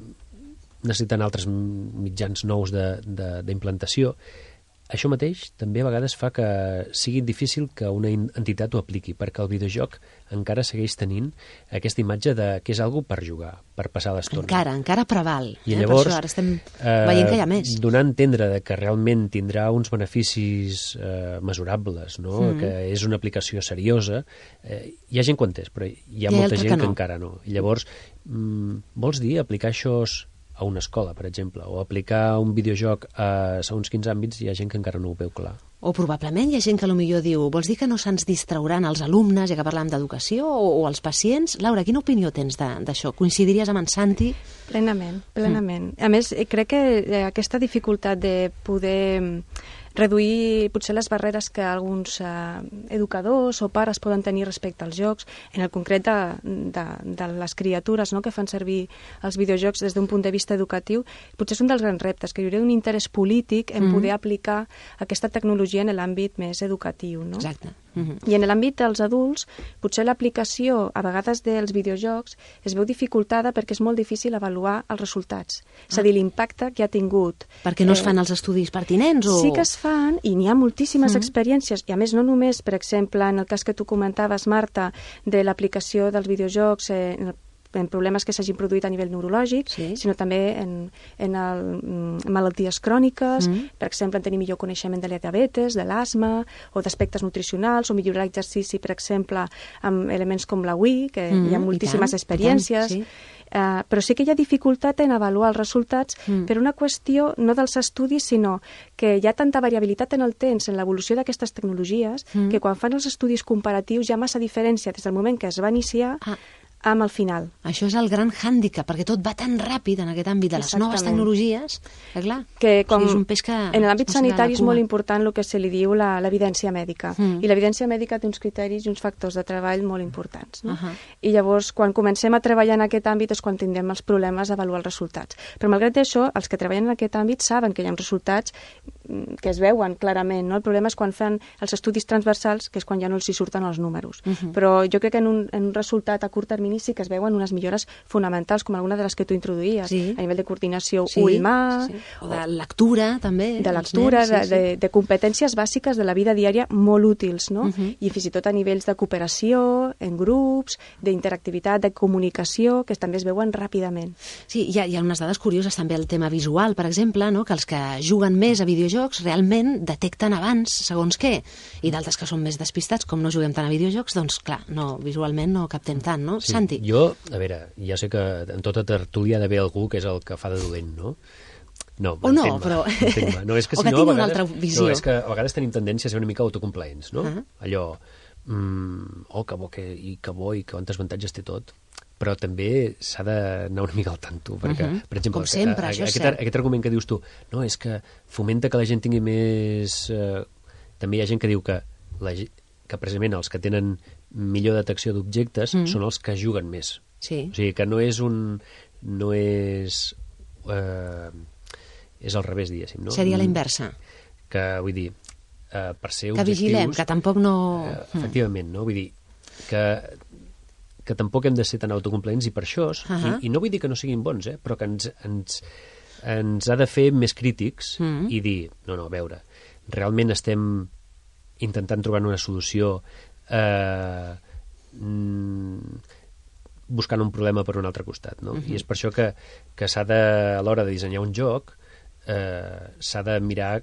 necessiten altres mitjans nous d'implantació. Això mateix també a vegades fa que sigui difícil que una entitat ho apliqui, perquè el videojoc encara segueix tenint aquesta imatge de que és algo per jugar, per passar l'estona. Encara, encara preval. I eh? llavors, per això ara estem veient que hi ha més. Donar a entendre que realment tindrà uns beneficis eh, mesurables, no? Mm. que és una aplicació seriosa, eh, hi ha gent que ho entès, però hi ha, hi ha molta gent que, no. que encara no. I llavors, mm, vols dir aplicar això a una escola, per exemple, o aplicar un videojoc a segons quins àmbits, hi ha gent que encara no ho veu clar. O probablement hi ha gent que potser diu, vols dir que no se'ns distrauran els alumnes, ja que parlàvem d'educació, o, o els pacients? Laura, quina opinió tens d'això? Coincidiries amb en Santi? Plenament, plenament. Mm. A més, crec que aquesta dificultat de poder reduir potser les barreres que alguns eh, educadors o pares poden tenir respecte als jocs, en el concret de, de, de les criatures, no?, que fan servir els videojocs des d'un punt de vista educatiu, potser és un dels grans reptes, que hi hauria un interès polític en mm-hmm. poder aplicar aquesta tecnologia en l'àmbit més educatiu, no? Exacte. Mm-hmm. I en l'àmbit dels adults, potser l'aplicació a vegades dels videojocs es veu dificultada perquè és molt difícil avaluar els resultats, és a dir, l'impacte que ha tingut. Perquè no es fan els estudis pertinents? O... Sí que es fan, i n'hi ha moltíssimes mm. experiències, i a més no només, per exemple, en el cas que tu comentaves, Marta, de l'aplicació dels videojocs eh, en el en problemes que s'hagin produït a nivell neurològic, sí. sinó també en, en, el, en malalties cròniques, mm. per exemple, en tenir millor coneixement de la diabetes, de l'asma, o d'aspectes nutricionals, o millorar l'exercici, per exemple, amb elements com la Wii, que mm, hi ha moltíssimes tant, experiències. Tant, sí. Uh, però sí que hi ha dificultat en avaluar els resultats mm. per una qüestió no dels estudis, sinó que hi ha tanta variabilitat en el temps, en l'evolució d'aquestes tecnologies, mm. que quan fan els estudis comparatius hi ha massa diferència des del moment que es va iniciar ah. amb el final. Això és el gran hàndicap, perquè tot va tan ràpid en aquest àmbit de les Exactament. noves tecnologies, que clar, que com o sigui, és un peix que... En l'àmbit sanitari és molt important el que se li diu l'evidència mèdica, mm. i l'evidència mèdica té uns criteris i uns factors de treball molt importants, no? Uh -huh. I llavors, quan comencem a treballar en aquest àmbit és quan tindrem els problemes d'avaluar els resultats. Però malgrat això, els que treballen en aquest àmbit saben que hi ha uns resultats que es veuen clarament, no? El problema és quan fan els estudis transversals, que és quan ja no els hi surten els números. Uh -huh. Però jo crec que en un, en un resultat a curt termini sí que es veuen unes millores fonamentals, com alguna de les que tu introduïes, sí. a nivell de coordinació sí, ull-mà... Sí. O de lectura, també. De lectura, nens, sí, sí. De, de competències bàsiques de la vida diària molt útils, no? Uh -huh. I fins i tot a nivells de cooperació, en grups, d'interactivitat, de comunicació, que també es veuen ràpidament. Sí, hi ha, hi ha unes dades curioses també el tema visual, per exemple, no? Que els que juguen més a videojocs realment detecten abans segons què, i d'altres que són més despistats, com no juguem tant a videojocs, doncs clar, no, visualment no captem tant, no? Sí, Santi? Jo, a veure, ja sé que en tota tertúlia ha d'haver algú que és el que fa de dolent, no? No, o no, entén-me, però... entén-me. No, és que o si que no, tingui a una vegades, altra visió. No, és que a vegades tenim tendència a ser una mica autocomplaents, no? Uh -huh. Allò, mm, oh, que bo, que, i que bo, i que quantes avantatges té tot, però també s'ha d'anar una mica al tanto, perquè, Uh -huh. per exemple, Com sempre, a, a, això és aquest, cert. aquest argument que dius tu, no, és que fomenta que la gent tingui més... Eh, també hi ha gent que diu que, la, ge- que precisament els que tenen millor detecció d'objectes Mm. són els que juguen més. Sí. O sigui, que no és un... no és... Eh, és al revés, diguéssim, no? Seria la inversa. Que, vull dir, eh, per ser Que objectius... vigilem, que tampoc no... Eh, efectivament, no? Vull dir, que, que tampoc hem de ser tan autocomplaents i per això, uh Ahà. i, i no vull dir que no siguin bons, eh, però que ens, ens, ens ha de fer més crítics Mm. i dir, no, no, a veure, realment estem intentant trobar una solució eh, mm, buscant un problema per un altre costat, no? Mhm. I és per això que, que s'ha de, a l'hora de dissenyar un joc, eh, s'ha de mirar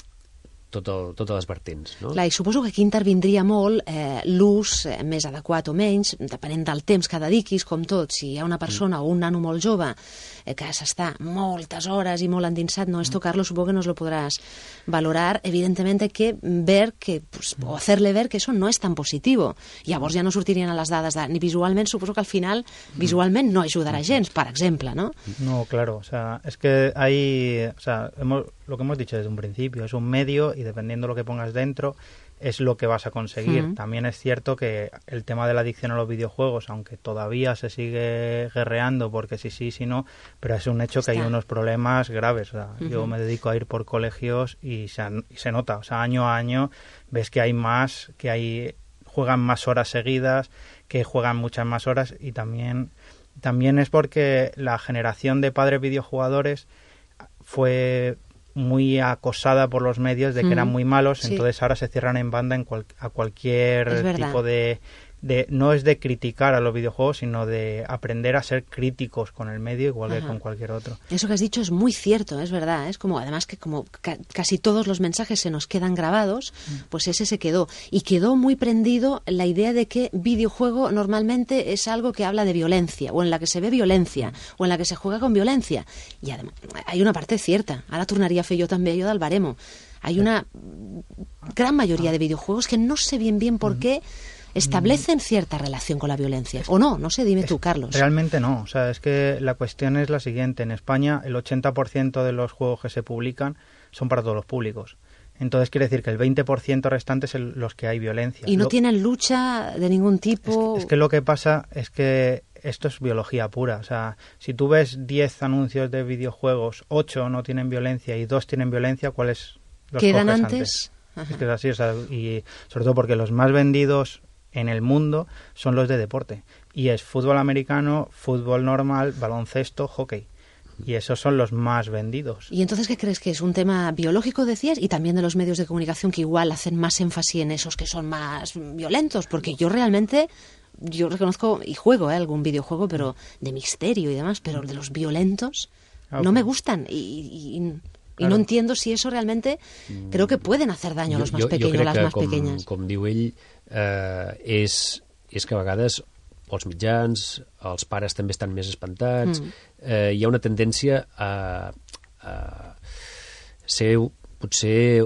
tot el, totes les vertents, no? Clar, i suposo que aquí intervindria molt eh, l'ús eh, més adequat o menys, depenent del temps que dediquis, com tot. Si hi ha una persona mm. o un nano molt jove eh, que s'està moltes hores i molt endinsat, no, esto, Carlos, supongo que nos lo podrás valorar. Evidentemente que ver que, pues, o hacerle ver que eso no es tan positivo. Llavors ja no sortirien a les dades de, ni visualment, suposo que al final visualment no ajudarà gens, per exemple, ¿no? No, claro, o sea, es que hay, o sea, hemos, lo que hemos dicho desde un principio, es un medio y dependiendo de lo que pongas dentro es lo que vas a conseguir. Uh-huh. También es cierto que el tema de la adicción a los videojuegos, aunque todavía se sigue guerreando porque sí, sí, sí, no, pero es un hecho Está. que hay unos problemas graves. O sea, Uh-huh. Yo me dedico a ir por colegios y se, y se nota, o sea, año a año ves que hay más, que hay juegan más horas seguidas, que juegan muchas más horas y también, también es porque la generación de padres videojugadores fue muy acosada por los medios de que Mm, eran muy malos, sí. entonces ahora se cierran en banda en cual, a cualquier Es verdad. tipo de, de... No es de criticar a los videojuegos, sino de aprender a ser críticos con el medio, igual Ajá. que con cualquier otro. Eso que has dicho es muy cierto, es verdad. Es como, además que como ca- casi todos los mensajes se nos quedan grabados, pues ese se quedó. Y quedó muy prendido la idea de que videojuego normalmente es algo que habla de violencia, o en la que se ve violencia, o en la que se juega con violencia. Y además, hay una parte cierta. Ahora tornaría a fer jo també allò del baremo. Hay una gran mayoría de videojuegos que no sé bien bien por qué establecen cierta relación con la violencia. O no, no sé, dime tú, Carlos. Realmente no, o sea, es que la cuestión es la siguiente. En España el ochenta por ciento de los juegos que se publican son para todos los públicos. Entonces quiere decir que el veinte por ciento restante es el- los que hay violencia. Y no Lo- tienen lucha de ningún tipo. Es que, es que lo que pasa es que esto es biología pura. O sea, si tú ves diez anuncios de videojuegos, ocho no tienen violencia y dos tienen violencia, ¿cuáles los ¿Quedan coges antes? Ajá. Es que es así, o sea, y sobre todo porque los más vendidos en el mundo son los de deporte. Y es fútbol americano, fútbol normal, baloncesto, hockey. Y esos son los más vendidos. ¿Y entonces qué crees que es? ¿Un tema biológico, decías? Y también de los medios de comunicación que igual hacen más énfasis en esos que son más violentos. Porque yo realmente, yo reconozco y juego ¿eh? algún videojuego, pero de misterio y demás, pero de los violentos Ah, no ok. me gustan. Y, y, y Claro. no entiendo si eso realmente creo que pueden hacer daño a los más pequeños o las que, más com, pequeñas. com diu ell, eh, és, és que a vegades els mitjans, els pares també estan més espantats, Mm. eh, hi ha una tendència a, a ser potser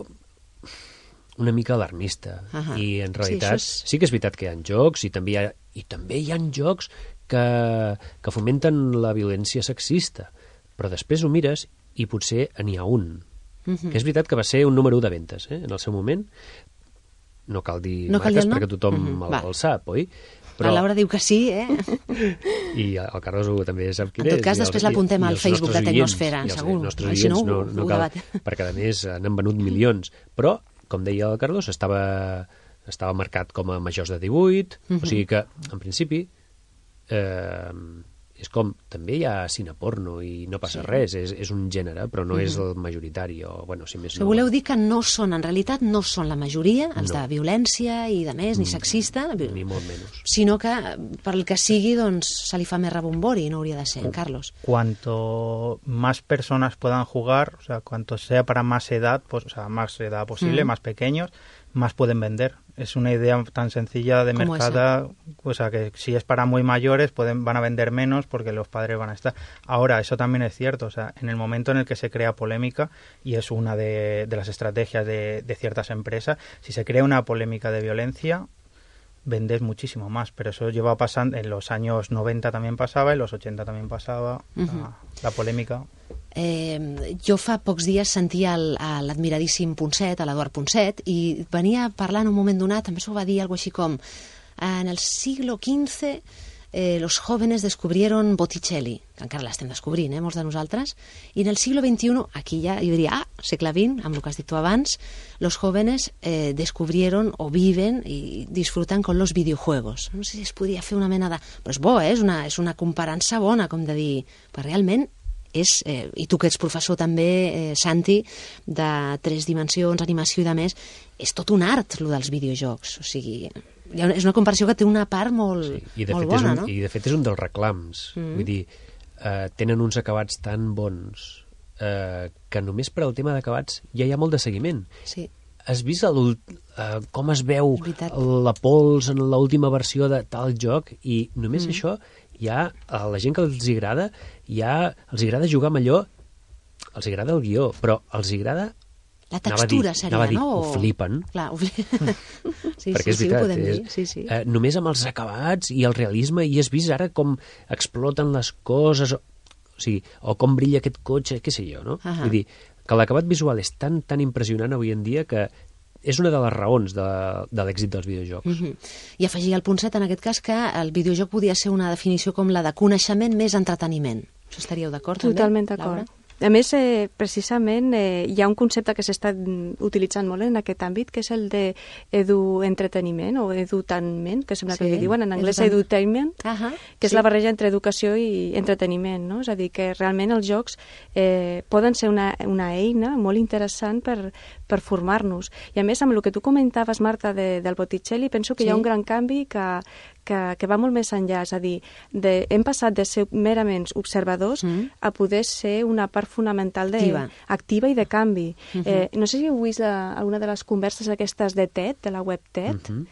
una mica alarmista. Ahà. I en Sí, realitat això és- sí que és veritat que hi ha jocs i també hi ha, i també hi ha jocs que, que fomenten la violència sexista, però després ho mires i potser n'hi ha un. Mhm. Que és veritat que va ser un número u de ventes, eh, en el seu moment. No cal dir No cal dir marques el nom? perquè tothom Mhm, el, va. el sap, oi? La Laura diu que sí, eh? I el Carlos ho també sap qui En és. tot cas, i els- després l'apuntem i- i al els Facebook nostres de Tecnosfera, oients, i els segur. nostres Ai, si no, oients ho- no, no ho cal, debatem. perquè a més n'han venut milions. Però, com deia el Carlos, estava, estava marcat com a majors de divuit, Mhm. o sigui que, en principi, eh, és com, també hi ha cine porno i no passa Sí. res, és, és un gènere, però no Mhm. és el majoritari, o, bueno, si més Si no... voleu dir que no són, en realitat, no són la majoria, els No. de violència i de més, ni Mm, sexista, Ni molt menys. sinó que per el que sigui doncs se li fa més rebombori, no hauria de ser, Carlos. Cuanto más personas puedan jugar, o sea, cuanto sea para más edad, pues, o sea, más edad posible, Mm. más pequeños, más pueden vender. es una idea tan sencilla de mercado, o sea, que si es para muy mayores pueden van a vender menos porque los padres van a estar. Ahora, eso también es cierto, o sea, en el momento en el que se crea polémica, y es una de, de las estrategias de, de ciertas empresas, si se crea una polémica de violencia, vendes muchísimo más, pero eso lleva pasando, en los años noventa también pasaba, en los ochenta también pasaba, uh-huh. la, la polèmica. Eh, jo fa pocs dies sentia el, l'admiradíssim Ponset, l'Eduard Ponset, i venia parlant en un moment donat, també s'ho va dir algo així com en el siglo quince eh, los jóvenes descubrieron Botticelli, que encara l'estem descobrint, eh, molts de nosaltres, i en el siglo veintiuno, aquí ja, jo diria, ah, segle vint, amb el que has dit tu abans, los jóvenes eh, descubrieron o viven i disfruten con los videojuegos. No sé si es podria fer una mena de... Però és bo, eh? és, una, és una comparança bona, com de dir, però realment és, eh, i tu que ets professor també, eh, Santi, de tres dimensions, animació i de més, és tot un art, lo dels videojocs. O sigui, és una comparació que té una part molt, sí, i de molt fet bona, un, no? I de fet és un dels reclams. Mm-hmm. Vull dir, eh, tenen uns acabats tan bons eh, que només per al tema d'acabats ja hi ha molt de seguiment. Sí. Has vist el, eh, com es veu la pols en l'última versió de tal joc? I només mm. això, ja a la gent que els agrada, ja els agrada jugar amb allò, els agrada el guió, però els agrada... La textura dir, seria, dir, no? Ho flipen. Clar, ho flipen. Sí, perquè sí, és sí, veritat, ho podem és, dir. Sí, sí. Eh, només amb els acabats i el realisme, i has vist ara com exploten les coses, o, o sigui, o com brilla aquest cotxe, què sé jo, no? Uh-huh. Vull dir, que l'acabat visual és tan, tan impressionant avui en dia que és una de les raons de, de l'èxit dels videojocs. Uh-huh. I afegir al Ponset, en aquest cas, que el videojoc podia ser una definició com la de coneixement més entreteniment. Això estaríeu d'acord, també? Totalment d'acord. A més, eh, precisament, eh, hi ha un concepte que s'està utilitzant molt en aquest àmbit, que és el de edu-entreteniment o edutainment, que sembla sí, que li diuen en anglès edutainment, uh-huh, que és sí. la barreja entre educació i entreteniment, no? És a dir, que realment els jocs eh, poden ser una, una eina molt interessant per, per formar-nos. I a més, amb el que tu comentaves, Marta, de, del Botticelli, penso que sí. hi ha un gran canvi que, que, que va molt més enllà, és a dir, de, hem passat de ser merament observadors mm. a poder ser una part fonamental de, activa. activa i de canvi. Mm-hmm. eh, no sé si heu vist la, alguna de les converses aquestes de TED, de la web TED, mm-hmm.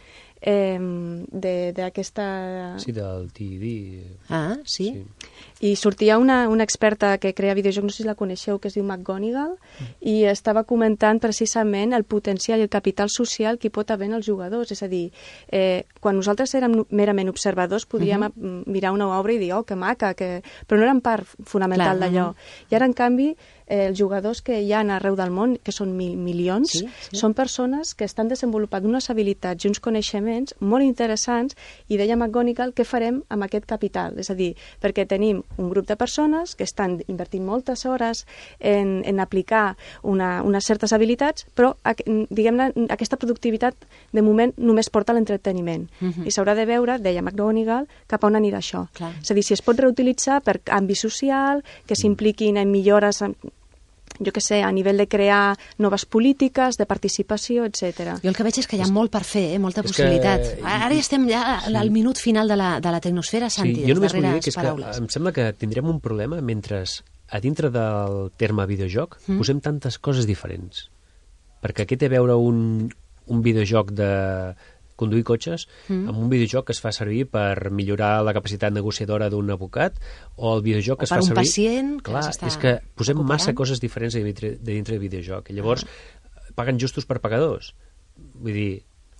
eh, d'aquesta... Sí, del T D. Ah, sí? sí. I sortia una, una experta que crea videojocs, no sé si la coneixeu, que es diu McGonigal, mm. i estava comentant precisament el potencial i el capital social que hi pot haver en els jugadors. És a dir, eh, quan nosaltres érem merament observadors podíem mm-hmm. mirar una obra i dir, oh, que maca, que... però no eren part fonamental d'allò. Mm-hmm. I ara, en canvi, eh, els jugadors que hi ha arreu del món, que són mil, milions, sí, sí. són persones que estan desenvolupant unes habilitats i uns coneixements molt interessants, i deia McGonigal, què farem amb aquest capital? És a dir, perquè tenim un grup de persones que estan invertint moltes hores en, en aplicar una, unes certes habilitats, però diguem-ne, aquesta productivitat de moment només porta a l'entreteniment. Uh-huh. I s'haurà de veure, deia McGonigal, cap a on anirà això. Clar. És a dir, si es pot reutilitzar per àmbit social, que s'impliquin en millores, jo què sé, a nivell de crear noves polítiques, de participació, etcètera. Jo el que veig és que hi ha molt per fer, eh? molta és possibilitat. Que... Ara ja estem ja al sí. minut final de la, de la tecnosfera, Santi, sí, jo només volia dir que, és que em sembla que tindrem un problema mentre a dintre del terme videojoc mm. posem tantes coses diferents. Perquè què té a veure un, un videojoc de conduir cotxes mm. amb un videojoc que es fa servir per millorar la capacitat negociadora d'un advocat, o el videojoc que es fa servir... O per un pacient... Clar, és que posem recuperant. massa coses diferents de dintre, de dintre del videojoc. I llavors ah. paguen justos per pagadors. Vull dir,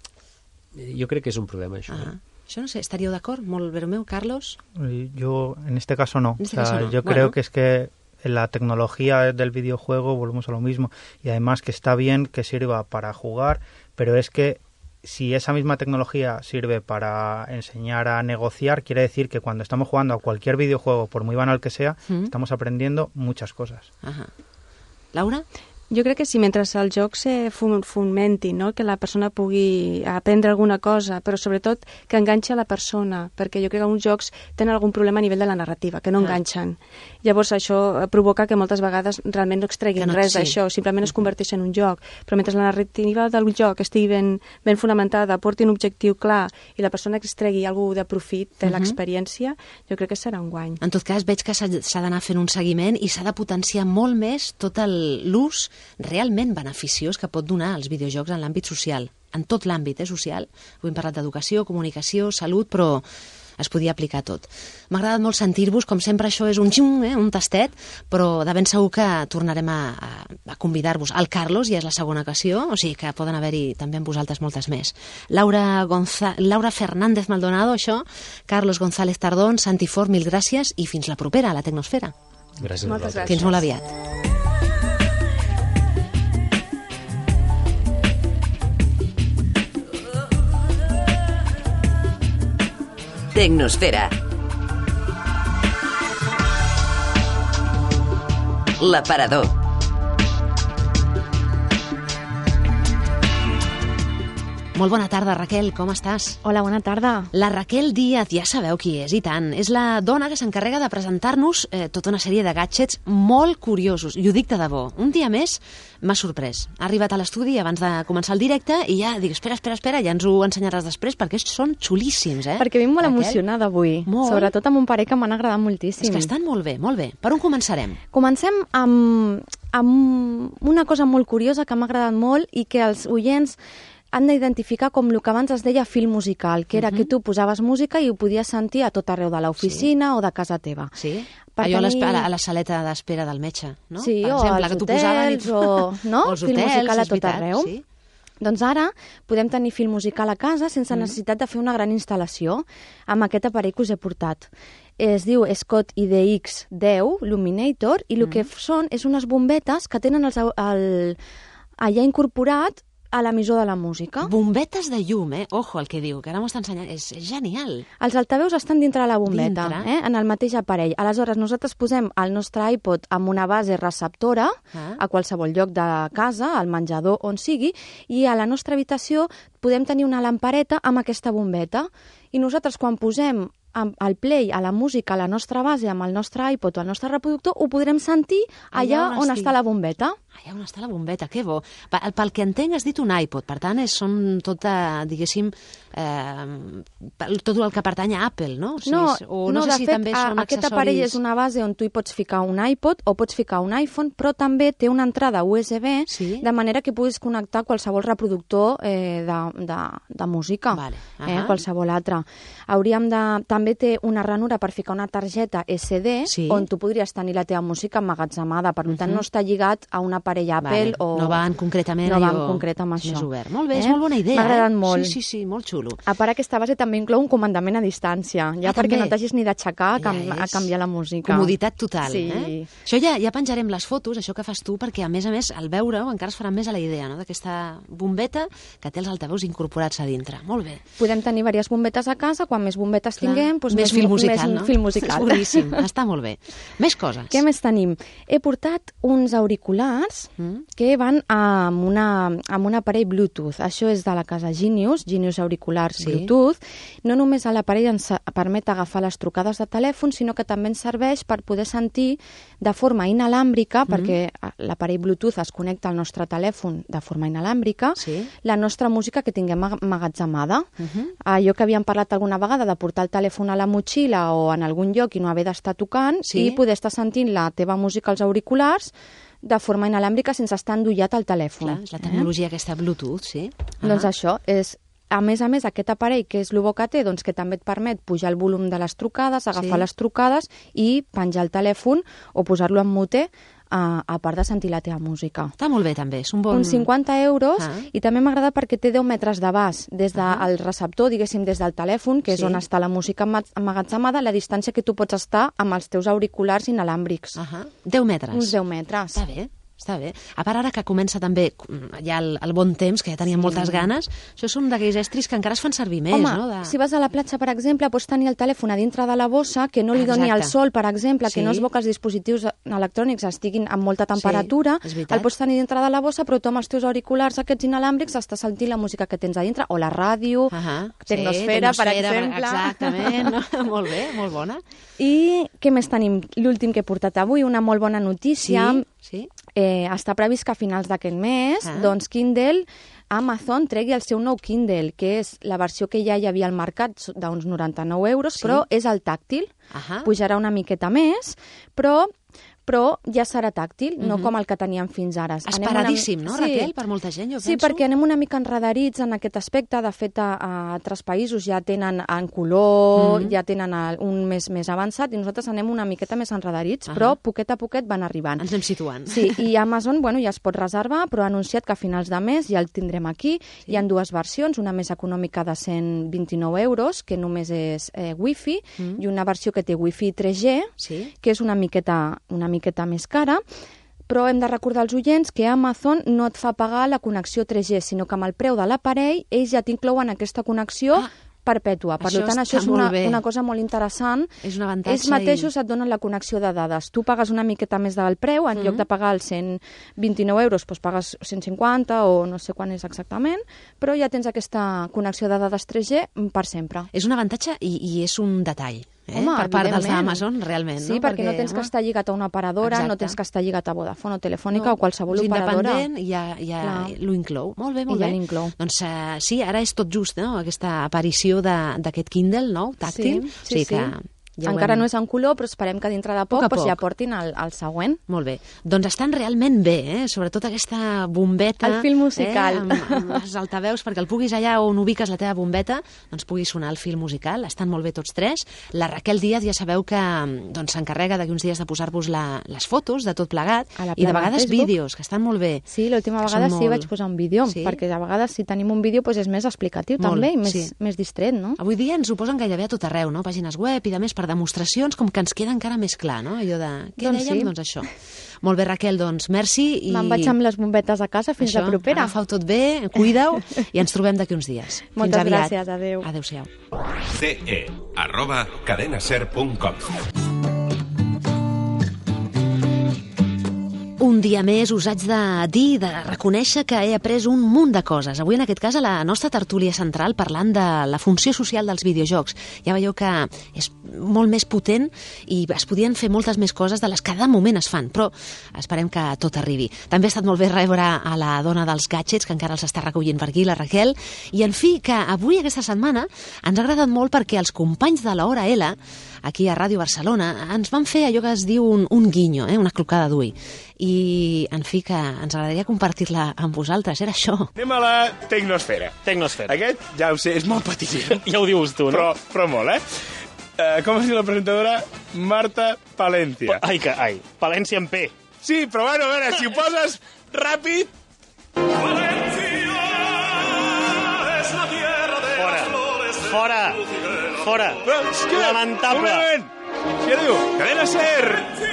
jo crec que és un problema, això. Ah. Yo no sé, ¿estaríeu d'acord? Molt Beromeu, Carlos. Yo, en este caso no. En este o sea, caso no. Yo bueno. creo que es que la tecnología del videojuego, volvemos a lo mismo, y además que está bien que sirva para jugar, pero es que si esa misma tecnología sirve para enseñar a negociar, quiere decir que cuando estamos jugando a cualquier videojuego, por muy banal que sea, mm. estamos aprendiendo muchas cosas. Ajá. Laura? Jo crec que si mentre el joc se fomenti, no? Que la persona pugui aprendre alguna cosa, però sobretot que enganxi a la persona, perquè jo crec que uns jocs tenen algun problema a nivell de la narrativa, que no enganxen. Llavors això provoca que moltes vegades realment no extreguin no, res d'això, sí. simplement es converteix en un joc. Però mentre la narrativa del joc estigui ben, ben fonamentada, porti un objectiu clar i la persona extregui alguna de profit de uh-huh. l'experiència, jo crec que serà un guany. En tot cas, veig que s'ha d'anar fent un seguiment i s'ha de potenciar molt més tot l'ús realment beneficiós que pot donar els videojocs en l'àmbit social. en tot l'àmbit eh, social. Avui hem parlat d'educació, comunicació, salut, però es podia aplicar tot. M'ha agradat molt sentir-vos, com sempre això és un xum, eh, un tastet, però de ben segur que tornarem a, a, a convidar-vos. El Carlos ja és la segona ocasió, o sigui que poden haver-hi també amb vosaltres moltes més. Laura, Gonza... Laura Fernández Maldonado, això, Carlos González Tardón, Santi Fort, mil gràcies i fins la propera, a la Tecnosfera. Gràcies. Moltes gràcies. Fins molt aviat. Tecnosfera. L'aparador. Molt bona tarda, Raquel, com estàs? Hola, bona tarda. La Raquel Díaz, ja sabeu qui és, i tant. És la dona que s'encarrega de presentar-nos eh, tota una sèrie de gadgets molt curiosos. I ho dic de debò. Un dia més m'ha sorprès. Ha arribat a l'estudi abans de començar el directe i ja dic, espera, espera, espera, ja ens ho ensenyaràs després, perquè són xulíssims, eh? Perquè vinc molt Raquel? emocionada avui. Molt. Sobretot amb un parell que m'han agradat moltíssim. És que estan molt bé, molt bé. Per on començarem? Comencem amb, amb una cosa molt curiosa que m'ha agradat molt i que els oients han d'identificar com el que abans es deia fil musical, que era uh -huh. que tu posaves música i ho podies sentir a tot arreu de l'oficina sí. o de casa teva. Sí, per allò tenir... a, la, a la saleta d'espera del metge, no? Sí, per o exemple, als que tu hotels, posaven i... o, no? o els fil hotels, musical a és tot veritat, arreu. Sí. Doncs ara podem tenir fil musical a casa sense mm. necessitat de fer una gran instal·lació amb aquest aparell que us he portat. Es diu Scott I D X deu Luminator i el mm. que són és unes bombetes que tenen els, el, allà incorporat a l'emissor de la música. Bombetes de llum, eh? Ojo el que diu, que ara m'ho està ensenyant. És, és genial. Els altaveus estan dintre de la bombeta, dintre? eh? En el mateix aparell. Aleshores, nosaltres posem el nostre iPod amb una base receptora ah. a qualsevol lloc de casa, al menjador, on sigui, i a la nostra habitació podem tenir una lampareta amb aquesta bombeta. I nosaltres, quan posem al play, a la música, a la nostra base, amb el nostre iPod o el nostre reproductor, ho podrem sentir allà, allà on, on està la bombeta. Allà on està la bombeta, que bo. Pel, pel que entenc has dit un iPod, per tant, és, són tot, eh, diguéssim, eh, tot el que pertany a Apple, no? O sigui, no, és, o no, no sé de si fet, també a, són aquest accessoris... aparell és una base on tu hi pots ficar un iPod o pots ficar un iPhone, però també té una entrada U S B, sí? De manera que puguis connectar qualsevol reproductor eh, de, de, de música, vale. uh-huh. eh, qualsevol altre. Hauríem de... També té una ranura per ficar una targeta S D, sí? On tu podries tenir la teva música emmagatzemada, per tant uh-huh. no està lligat a un aparell Apple vale. o... No van concretament no van allò concret amb això. Més obert. Molt bé, eh? és molt bona idea. M'ha agradat eh? molt. Sí, sí, sí, molt xulo. A part, aquesta base també inclou un comandament a distància, ja ah, perquè també? no t'hagis ni d'aixecar a, cam ja a canviar la música. Comoditat total. Sí. Eh? Això ja, ja penjarem les fotos, això que fas tu, perquè a més a més, al veure-ho, encara es farà més a la idea, no?, d'aquesta bombeta que té els altaveus incorporats a dintre. Molt bé. Podem tenir diverses bombetes a casa, quan més bombetes Clar. tinguem, doncs més, més fil musical, més no? fil musical. És boníssim, està molt bé. Més coses. Què més tenim? He portat uns auriculars mm. que van amb, una, amb un aparell Bluetooth. Això és de la casa Genius, Genius Auriculars sí. Bluetooth. No només l'aparell ens permet agafar les trucades de telèfon, sinó que també ens serveix per poder sentir de forma inalàmbrica, mm. perquè l'aparell Bluetooth es connecta al nostre telèfon de forma inalàmbrica, sí. la nostra música que tinguem emmagatzemada. Uh -huh. Allò que havíem parlat alguna vegada de portar el telèfon a la motxilla o en algun lloc i no haver d'estar tocant sí. i poder estar sentint la teva música als auriculars de forma inalàmbrica sense estar endollat al telèfon. Clar, és la tecnologia eh? aquesta Bluetooth, sí. Ah. Doncs això és... A més a més, aquest aparell, que és el bo que té, doncs que també et permet pujar el volum de les trucades, agafar sí. les trucades i penjar el telèfon o posar-lo en mute, a, a part de sentir la teva música. Està molt bé, també. És un bon... Uns cinquanta euros, ah. i també m'agrada perquè té deu metres d'abast des del ah. receptor, diguéssim, des del telèfon, que és sí. on està la música emmagatzemada, la distància que tu pots estar amb els teus auriculars inalàmbrics. Ah. deu metres. Uns deu metres. Està bé. Està bé. A part, ara que comença també ja el, el bon temps, que ja teníem sí. moltes ganes, això són d'aquells estris que encara es fan servir més, Home, no? De... si vas a la platja, per exemple, pots tenir el telèfon a dintre de la bossa, que no li doni el sol, per exemple, sí. que no es bo que els dispositius electrònics estiguin amb molta temperatura, sí, el pots tenir dintre de la bossa, però tu amb els teus auriculars aquests inalàmbrics estàs sentint la música que tens a dintre, o la ràdio, uh -huh. Tecnosfera, sí, per exemple. Exactament, no? Molt bé, molt bona. I què més tenim? L'últim que he portat avui, una molt bona notícia. Sí, sí. Eh, està previst que a finals d'aquest mes, ah. doncs Kindle, Amazon tregui el seu nou Kindle, que és la versió que ja hi havia al mercat d'uns noranta-nou euros, sí. però és el tàctil, uh -huh. pujarà una miqueta més, però però ja serà tàctil, no Mhm. com el que teníem fins ara. Esperadíssim, no, Raquel, per molta gent, jo Sí, penso. perquè anem una mica enredarits en aquest aspecte. De fet, a, a altres països ja tenen en color, Mhm. ja tenen el, un més més avançat, i nosaltres anem una miqueta més enredarits, Ahà. però poquet a poquet van arribant. Ens anem situant. Sí, i Amazon, bueno, ja es pot reservar, però ha anunciat que a finals de mes ja el tindrem aquí. Sí. Hi ha dues versions, una més econòmica de cent vint-i-nou euros, que només és eh, Wi-Fi, Mm. i una versió que té Wi-Fi tres G, Sí. que és una miqueta, una miqueta més cara, però hem de recordar als oients que Amazon no et fa pagar la connexió tres G, sinó que amb el preu de l'aparell ells ja t'inclouen aquesta connexió Ah, perpètua. Per això tant, està això és molt una, bé. una cosa molt interessant. És un avantatge. Ells mateixos et donen la connexió de dades. Tu pagues una miqueta més del preu, en Mhm. lloc de pagar els cent vint-i-nou euros, doncs pagues cent cinquanta o no sé quan és exactament, però ja tens aquesta connexió de dades tres G per sempre. És un avantatge i, i és un detall. Eh? Home, per part dels evidentment. d'Amazon, realment. Sí, no? perquè, no tens que home, estar lligat a una operadora, Exacte. no tens que estar lligat a Vodafone o Telefònica no, o qualsevol és operadora. independent i ja, ja Clar. l'ho inclou. Molt bé, molt I ja bé. l'inclou. Doncs uh, sí, ara és tot just, no?, aquesta aparició de- d'aquest Kindle nou, tàctil. Sí, o sigui sí, que sí. ja ho Encara hem- no és en color, però esperem que dintre de poc, Poc a doncs, ja poc. portin el, el següent. Molt bé. Doncs estan realment bé, eh? Sobretot aquesta bombeta... El fil musical. Eh? Amb, amb els altaveus, perquè el puguis allà on ubiques la teva bombeta, doncs pugui sonar el fil musical. Estan molt bé tots tres. La Raquel Díaz ja sabeu que doncs, s'encarrega d'aquí uns dies de posar-vos la, les fotos de tot plegat A la i de plana vegades Facebook. vídeos, que estan molt bé. Sí, l'última Que vegada són sí molt- vaig posar un vídeo, Sí? perquè de vegades si tenim un vídeo doncs és més explicatiu Molt, també, i més, sí. més distret, no? Avui dia ens ho posen gairebé a tot arreu, no? Pàgines web i de més per demostracions, com que ens queda encara més clar, no? Allò de... Què Doncs dèiem? sí. Doncs això. Molt bé, Raquel, doncs merci. I... Me'n vaig amb les bombetes a casa fins Això, la propera. Agafau tot bé, cuida-ho i ens trobem d'aquí uns dies. Moltes Fins aviat. gràcies, adéu. Adéu-siau. ce arroba cadenaser punt com. Un dia més us haig de dir, de reconèixer que he après un munt de coses. Avui, en aquest cas, a la nostra tertúlia central, parlant de la funció social dels videojocs. Ja veieu que és molt més potent i es podien fer moltes més coses de les que de moment es fan, però esperem que tot arribi. També ha estat molt bé rebre a la dona dels gadgets, que encara els està recollint per aquí, la Raquel, i en fi, que avui, aquesta setmana, ens ha agradat molt perquè els companys de l'Hora L, aquí a Ràdio Barcelona, ens van fer allò que es diu un, un guinyo, eh? Una clocada d'ull. I, en fi, que ens agradaria compartir-la amb vosaltres. Era això. Anem a la tecnosfera. Tecnosfera. Aquest, ja ho sé, és molt petitit. Ja ho dius tu, no? Però, però molt, eh? Uh, com es diu la presentadora? Marta Palencia. Ai, que, ai, Palència en P. Sí, però bueno, a veure, si ho poses ràpid... Fora, fora, fora. Però, és que- Lamentable. Un moment! Què diu? Cadena Ser!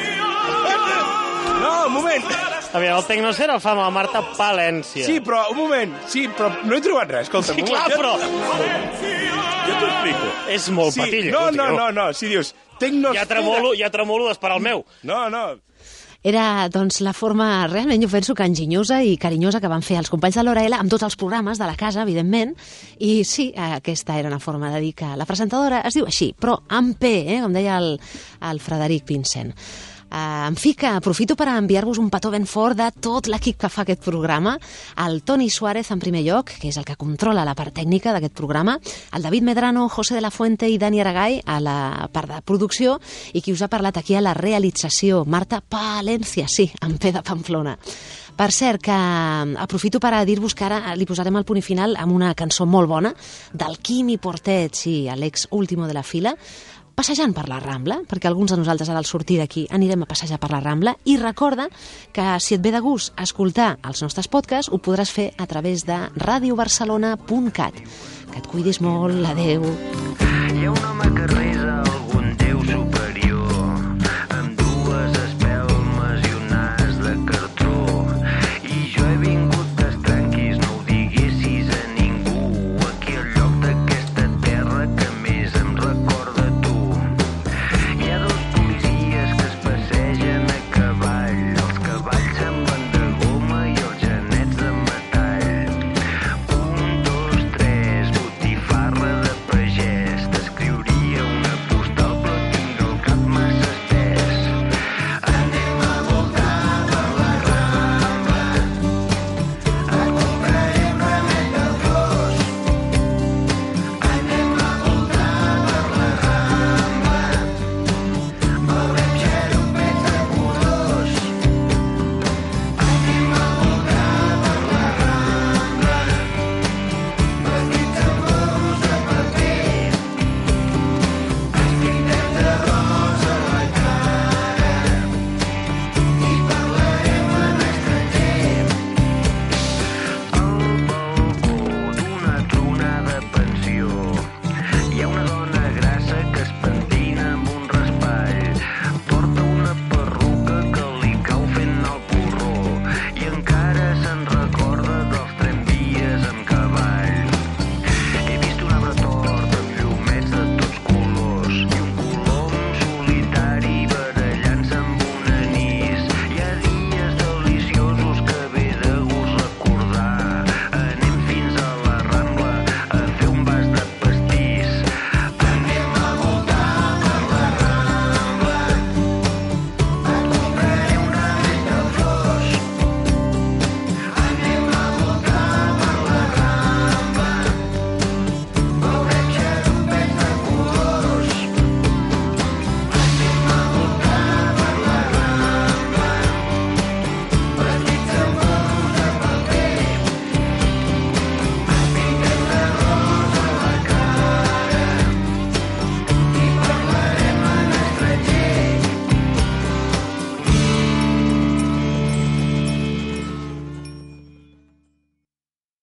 No, un moment! A veure, el Tecnocer el fa amb la Marta Palència. Sí, però, un moment. Sí, però no he trobat res, escolta. Sí, un clar, moment. però... Jo t'ho explico. És molt Sí, petit. no, tio. no, no, no, si dius tecnosfera... Ja tremolo, ja tremolo d'esperar el meu. No, no, Era, doncs, la forma realment, jo penso que enginyosa i carinyosa que van fer els companys de l'Hora L amb tots els programes de la casa, evidentment, i sí, aquesta era una forma de dir que la presentadora es diu així, però amb P, eh, com deia el, el Frederic Vincent. Uh, en fi, que aprofito per enviar-vos un petó ben fort de tot l'equip que fa aquest programa, el Toni Suárez en primer lloc, que és el que controla la part tècnica d'aquest programa, el David Medrano, José de la Fuente i Dani Aragay a la part de producció, i qui us ha parlat aquí a la realització, Marta Palencia, sí, en P de Pamplona. Per cert, que aprofito per a dir-vos que ara li posarem el punt i final amb una cançó molt bona del Quimi Portet, sí, l'ex último de la fila, passejant per la Rambla, perquè alguns de nosaltres ara al sortir d'aquí anirem a passejar per la Rambla, i recorda que si et ve de gust escoltar els nostres podcasts ho podràs fer a través de radio barcelona punt cat. Que et cuidis molt, adeu. Hi ha un home que resa al